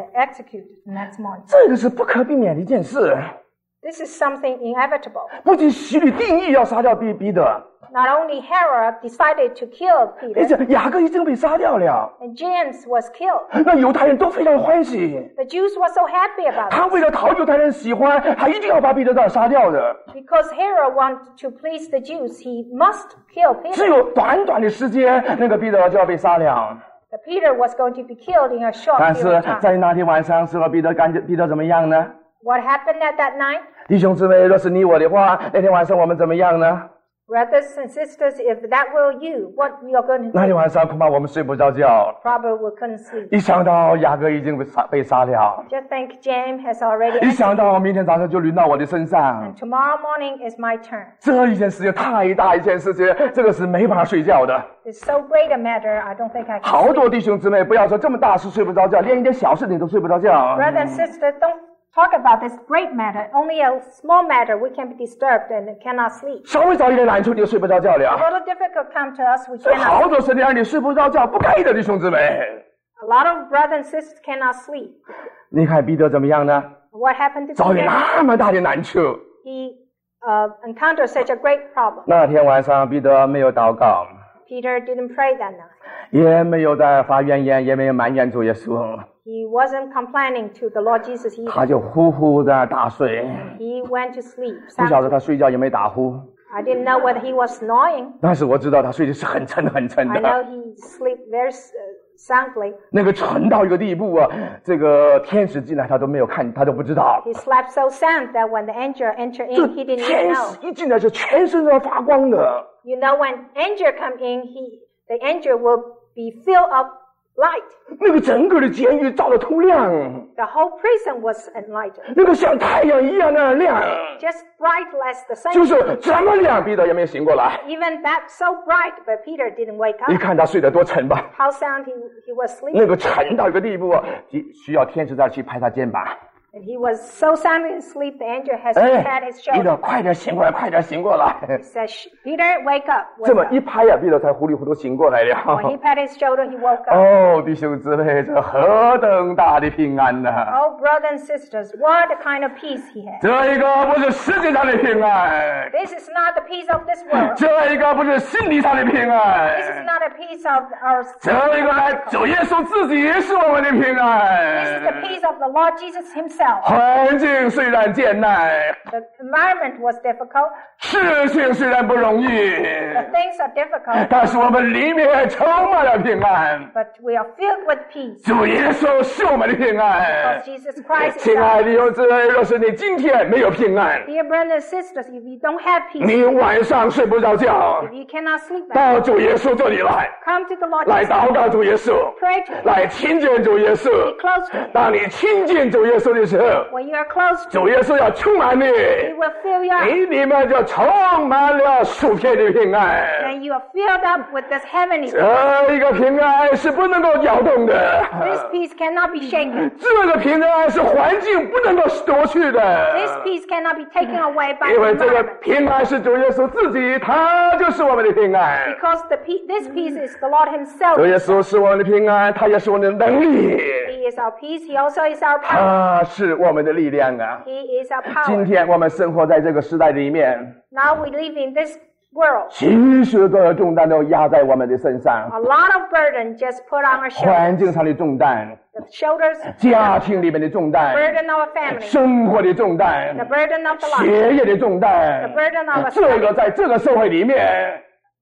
next morning. 这个是不可避免的一件事。 This is something inevitable. 不仅希律定义要杀掉彼得。 Not only Herod decided to kill Peter. 雅各已经被杀掉了。 And James was killed. 那犹太人都非常欢喜。 The Jews were so happy about it. 他为了讨犹太人喜欢，他一定要把彼得杀掉的。 Because Herod wanted to please the Jews, he must kill Peter. 只有短短的时间，那个彼得就要被杀了。 Peter was going to be killed in a short period of time. 但是在那天晚上，彼得怎么样呢？ What happened at that night? 弟兄姊妹，若是你我的话，那天晚上我们怎么样呢？ Brothers and sisters, if that were you, what we are going to do? 那天晚上恐怕我们睡不着觉。 Probably we couldn't sleep. 一想到雅各已经被杀了， Just think James has already. 一想到明天早上就轮到我的身上， And tomorrow morning is my turn. 这一件事情太大一件事情，这个是没法睡觉的。 It's so great a matter, I don't think I can. 好多弟兄姊妹，不要说这么大事睡不着觉，连一点小事情都睡不着觉。 Brothers and sisters, don't talk about this great matter. Only a small matter we can be disturbed and cannot sleep. 稍微找一点难处你就睡不着觉了。 A little difficult come to us, we 所以 cannot. 好多时间你睡不着觉，不该的弟兄姊妹。 A lot of brothers and sisters cannot sleep. 你看彼得怎么样呢？ What happened to 遭遇 Peter? 那么大的难处。 He encountered such a great problem. 那天晚上彼得没有祷告， Peter didn't pray that night. 也没有在发怨言，也没有埋怨主耶稣， He wasn't complaining to the Lord Jesus either. 他就呼呼的大睡。 He went to sleep. 不晓得他睡觉也没打呼， I didn't know whether he was snoring. 但是我知道他睡的是很沉很沉 I know 的， he slept very soundly. 那个沉到一个地步啊，这个天使进来他都没有看，他都不知道。 He slept so sound that when the angel entered 这 in, he didn't even 天 know. 使一进来是全身都要发光的， You know, when angel come in, the angel will be filled up light. 那个整个的监狱照得通亮， The whole prison was enlightened. 那个像太阳一样的亮， Just bright as the 就 sun. 是这么亮，彼得也没有醒过来。 Even that so bright, but Peter didn't wake 你 up. 看他睡得多沉吧， How sound he was 那 sleeping. 个沉到一个地步啊，需要天使再去拍他肩膀。 And he was so sound asleep, the angel has 哎 pat his， 彼得 shoulder. 快点醒过来，快点醒过来！ He says, Peter, wake up. 这 Wake 么 up. 一拍呀，彼得才糊里糊涂醒过来 When 了 he。pat his shoulder, he woke up. 哦，弟兄姊妹，这何等大的平安呐！ Oh, brothers and sisters, what a kind of peace he had. 这一个不是世界上的平安， This is not the peace of this world. 这一个不是心理上的平 This is 安， not a peace of our 这一个来主耶稣自己是我们的平 This is the 安。 peace of the Lord Jesus himself. 环境虽然艰难， The environment was difficult. 事情虽然不容易， The things are difficult. 但是我们里面充满了平安。 But we are filled with peace. 主耶稣是我们的平安 Because。Jesus Christ is 亲爱 our 的弟兄姊妹，若是你今天没有平安， Dear brothers and sisters, if you don't have peace, 你晚上睡不着觉， if you cannot sleep at 到 night, 主耶稣这里来， come to the Lord 来 Jesus. 祷告主耶稣， Pray to him. 来亲近主耶稣。 Close to him. 当你亲近主耶稣的时候， When you are close to 主耶稣要充满你， He will fill you up. 你里面就充满了属天的平安。 And you are filled up with this heavenly peace. 这一个平安是不能够摇动的， This peace cannot be shaken. 这个平安是环境不能够夺去 This 的。 peace cannot be taken away by 因 the 为这个 environment. 平安是主耶稣自己，他就是我们的平安。 Because this peace is the Lord himself. 主耶稣是我们的平安，他也是我们的能力， He is our peace. He also is our power. 他是我们的力量啊！ He is our 今 power. 天我们生活在这个时代里面， Now we live in this world. 许许多多重担都压在我们的身上， A lot of burden just put on our 环 shoulders. 境上的重担， The shoulders, 家庭里面的重担， burden of our family, 生活的重担 the，burden of the life, 学业的重担 the，burden of our 这个 study. 在这个社会里面，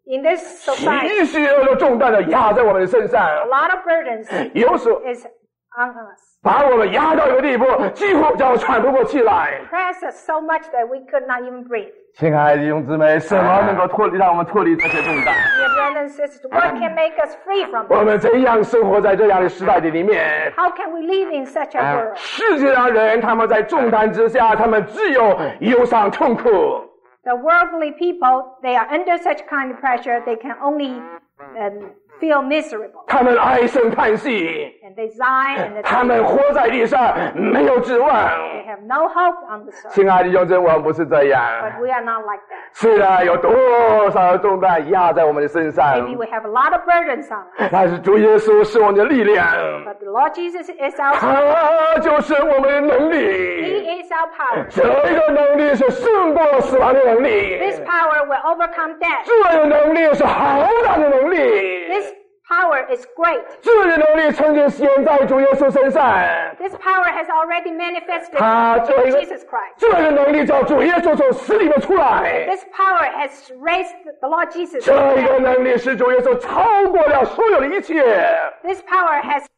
In this society, 许许多多重担的压在我们的身上， a lot of burdens 有时候 is on us. 把我们压到一个地步，几乎叫我喘不过气来。 Press us so much that we could not even breathe. 亲爱的弟兄姊妹，什么能够让我们脱离这些重担？ Dear brothers and sisters, what can make us free from 我 it? 们怎样生活在这样的时代的里面？ How can we live in such a world? 世界上人他们在重担之下，他们只有忧伤痛苦。 The worldly people, they are under such kind of pressure, they can only feel miserable. 他们唉声叹息， And they sigh and 他们活在地上没有指望。 they have no hope on the earth. 亲爱的弟兄姊妹，我们不是这样。 But we are not like that. 虽然有多少的重担压在我们的身上， Maybe we have a lot of burdens on us. 但是主耶稣是我们的力量， But the Lord Jesus is our power. 他就是我们的能 He 力。 is our power. 这个能力是胜过死亡的能力， This power will overcome death. 这个能力是浩大的能力。 This power is great. 这个能力曾经显在主耶稣身上， This power has already manifested 他 in 这个 Jesus Christ. 这个能力叫主耶稣从死里面出来。 This power has raised the Lord Jesus. 这个能力使主耶稣超过了所有的一切。 This power has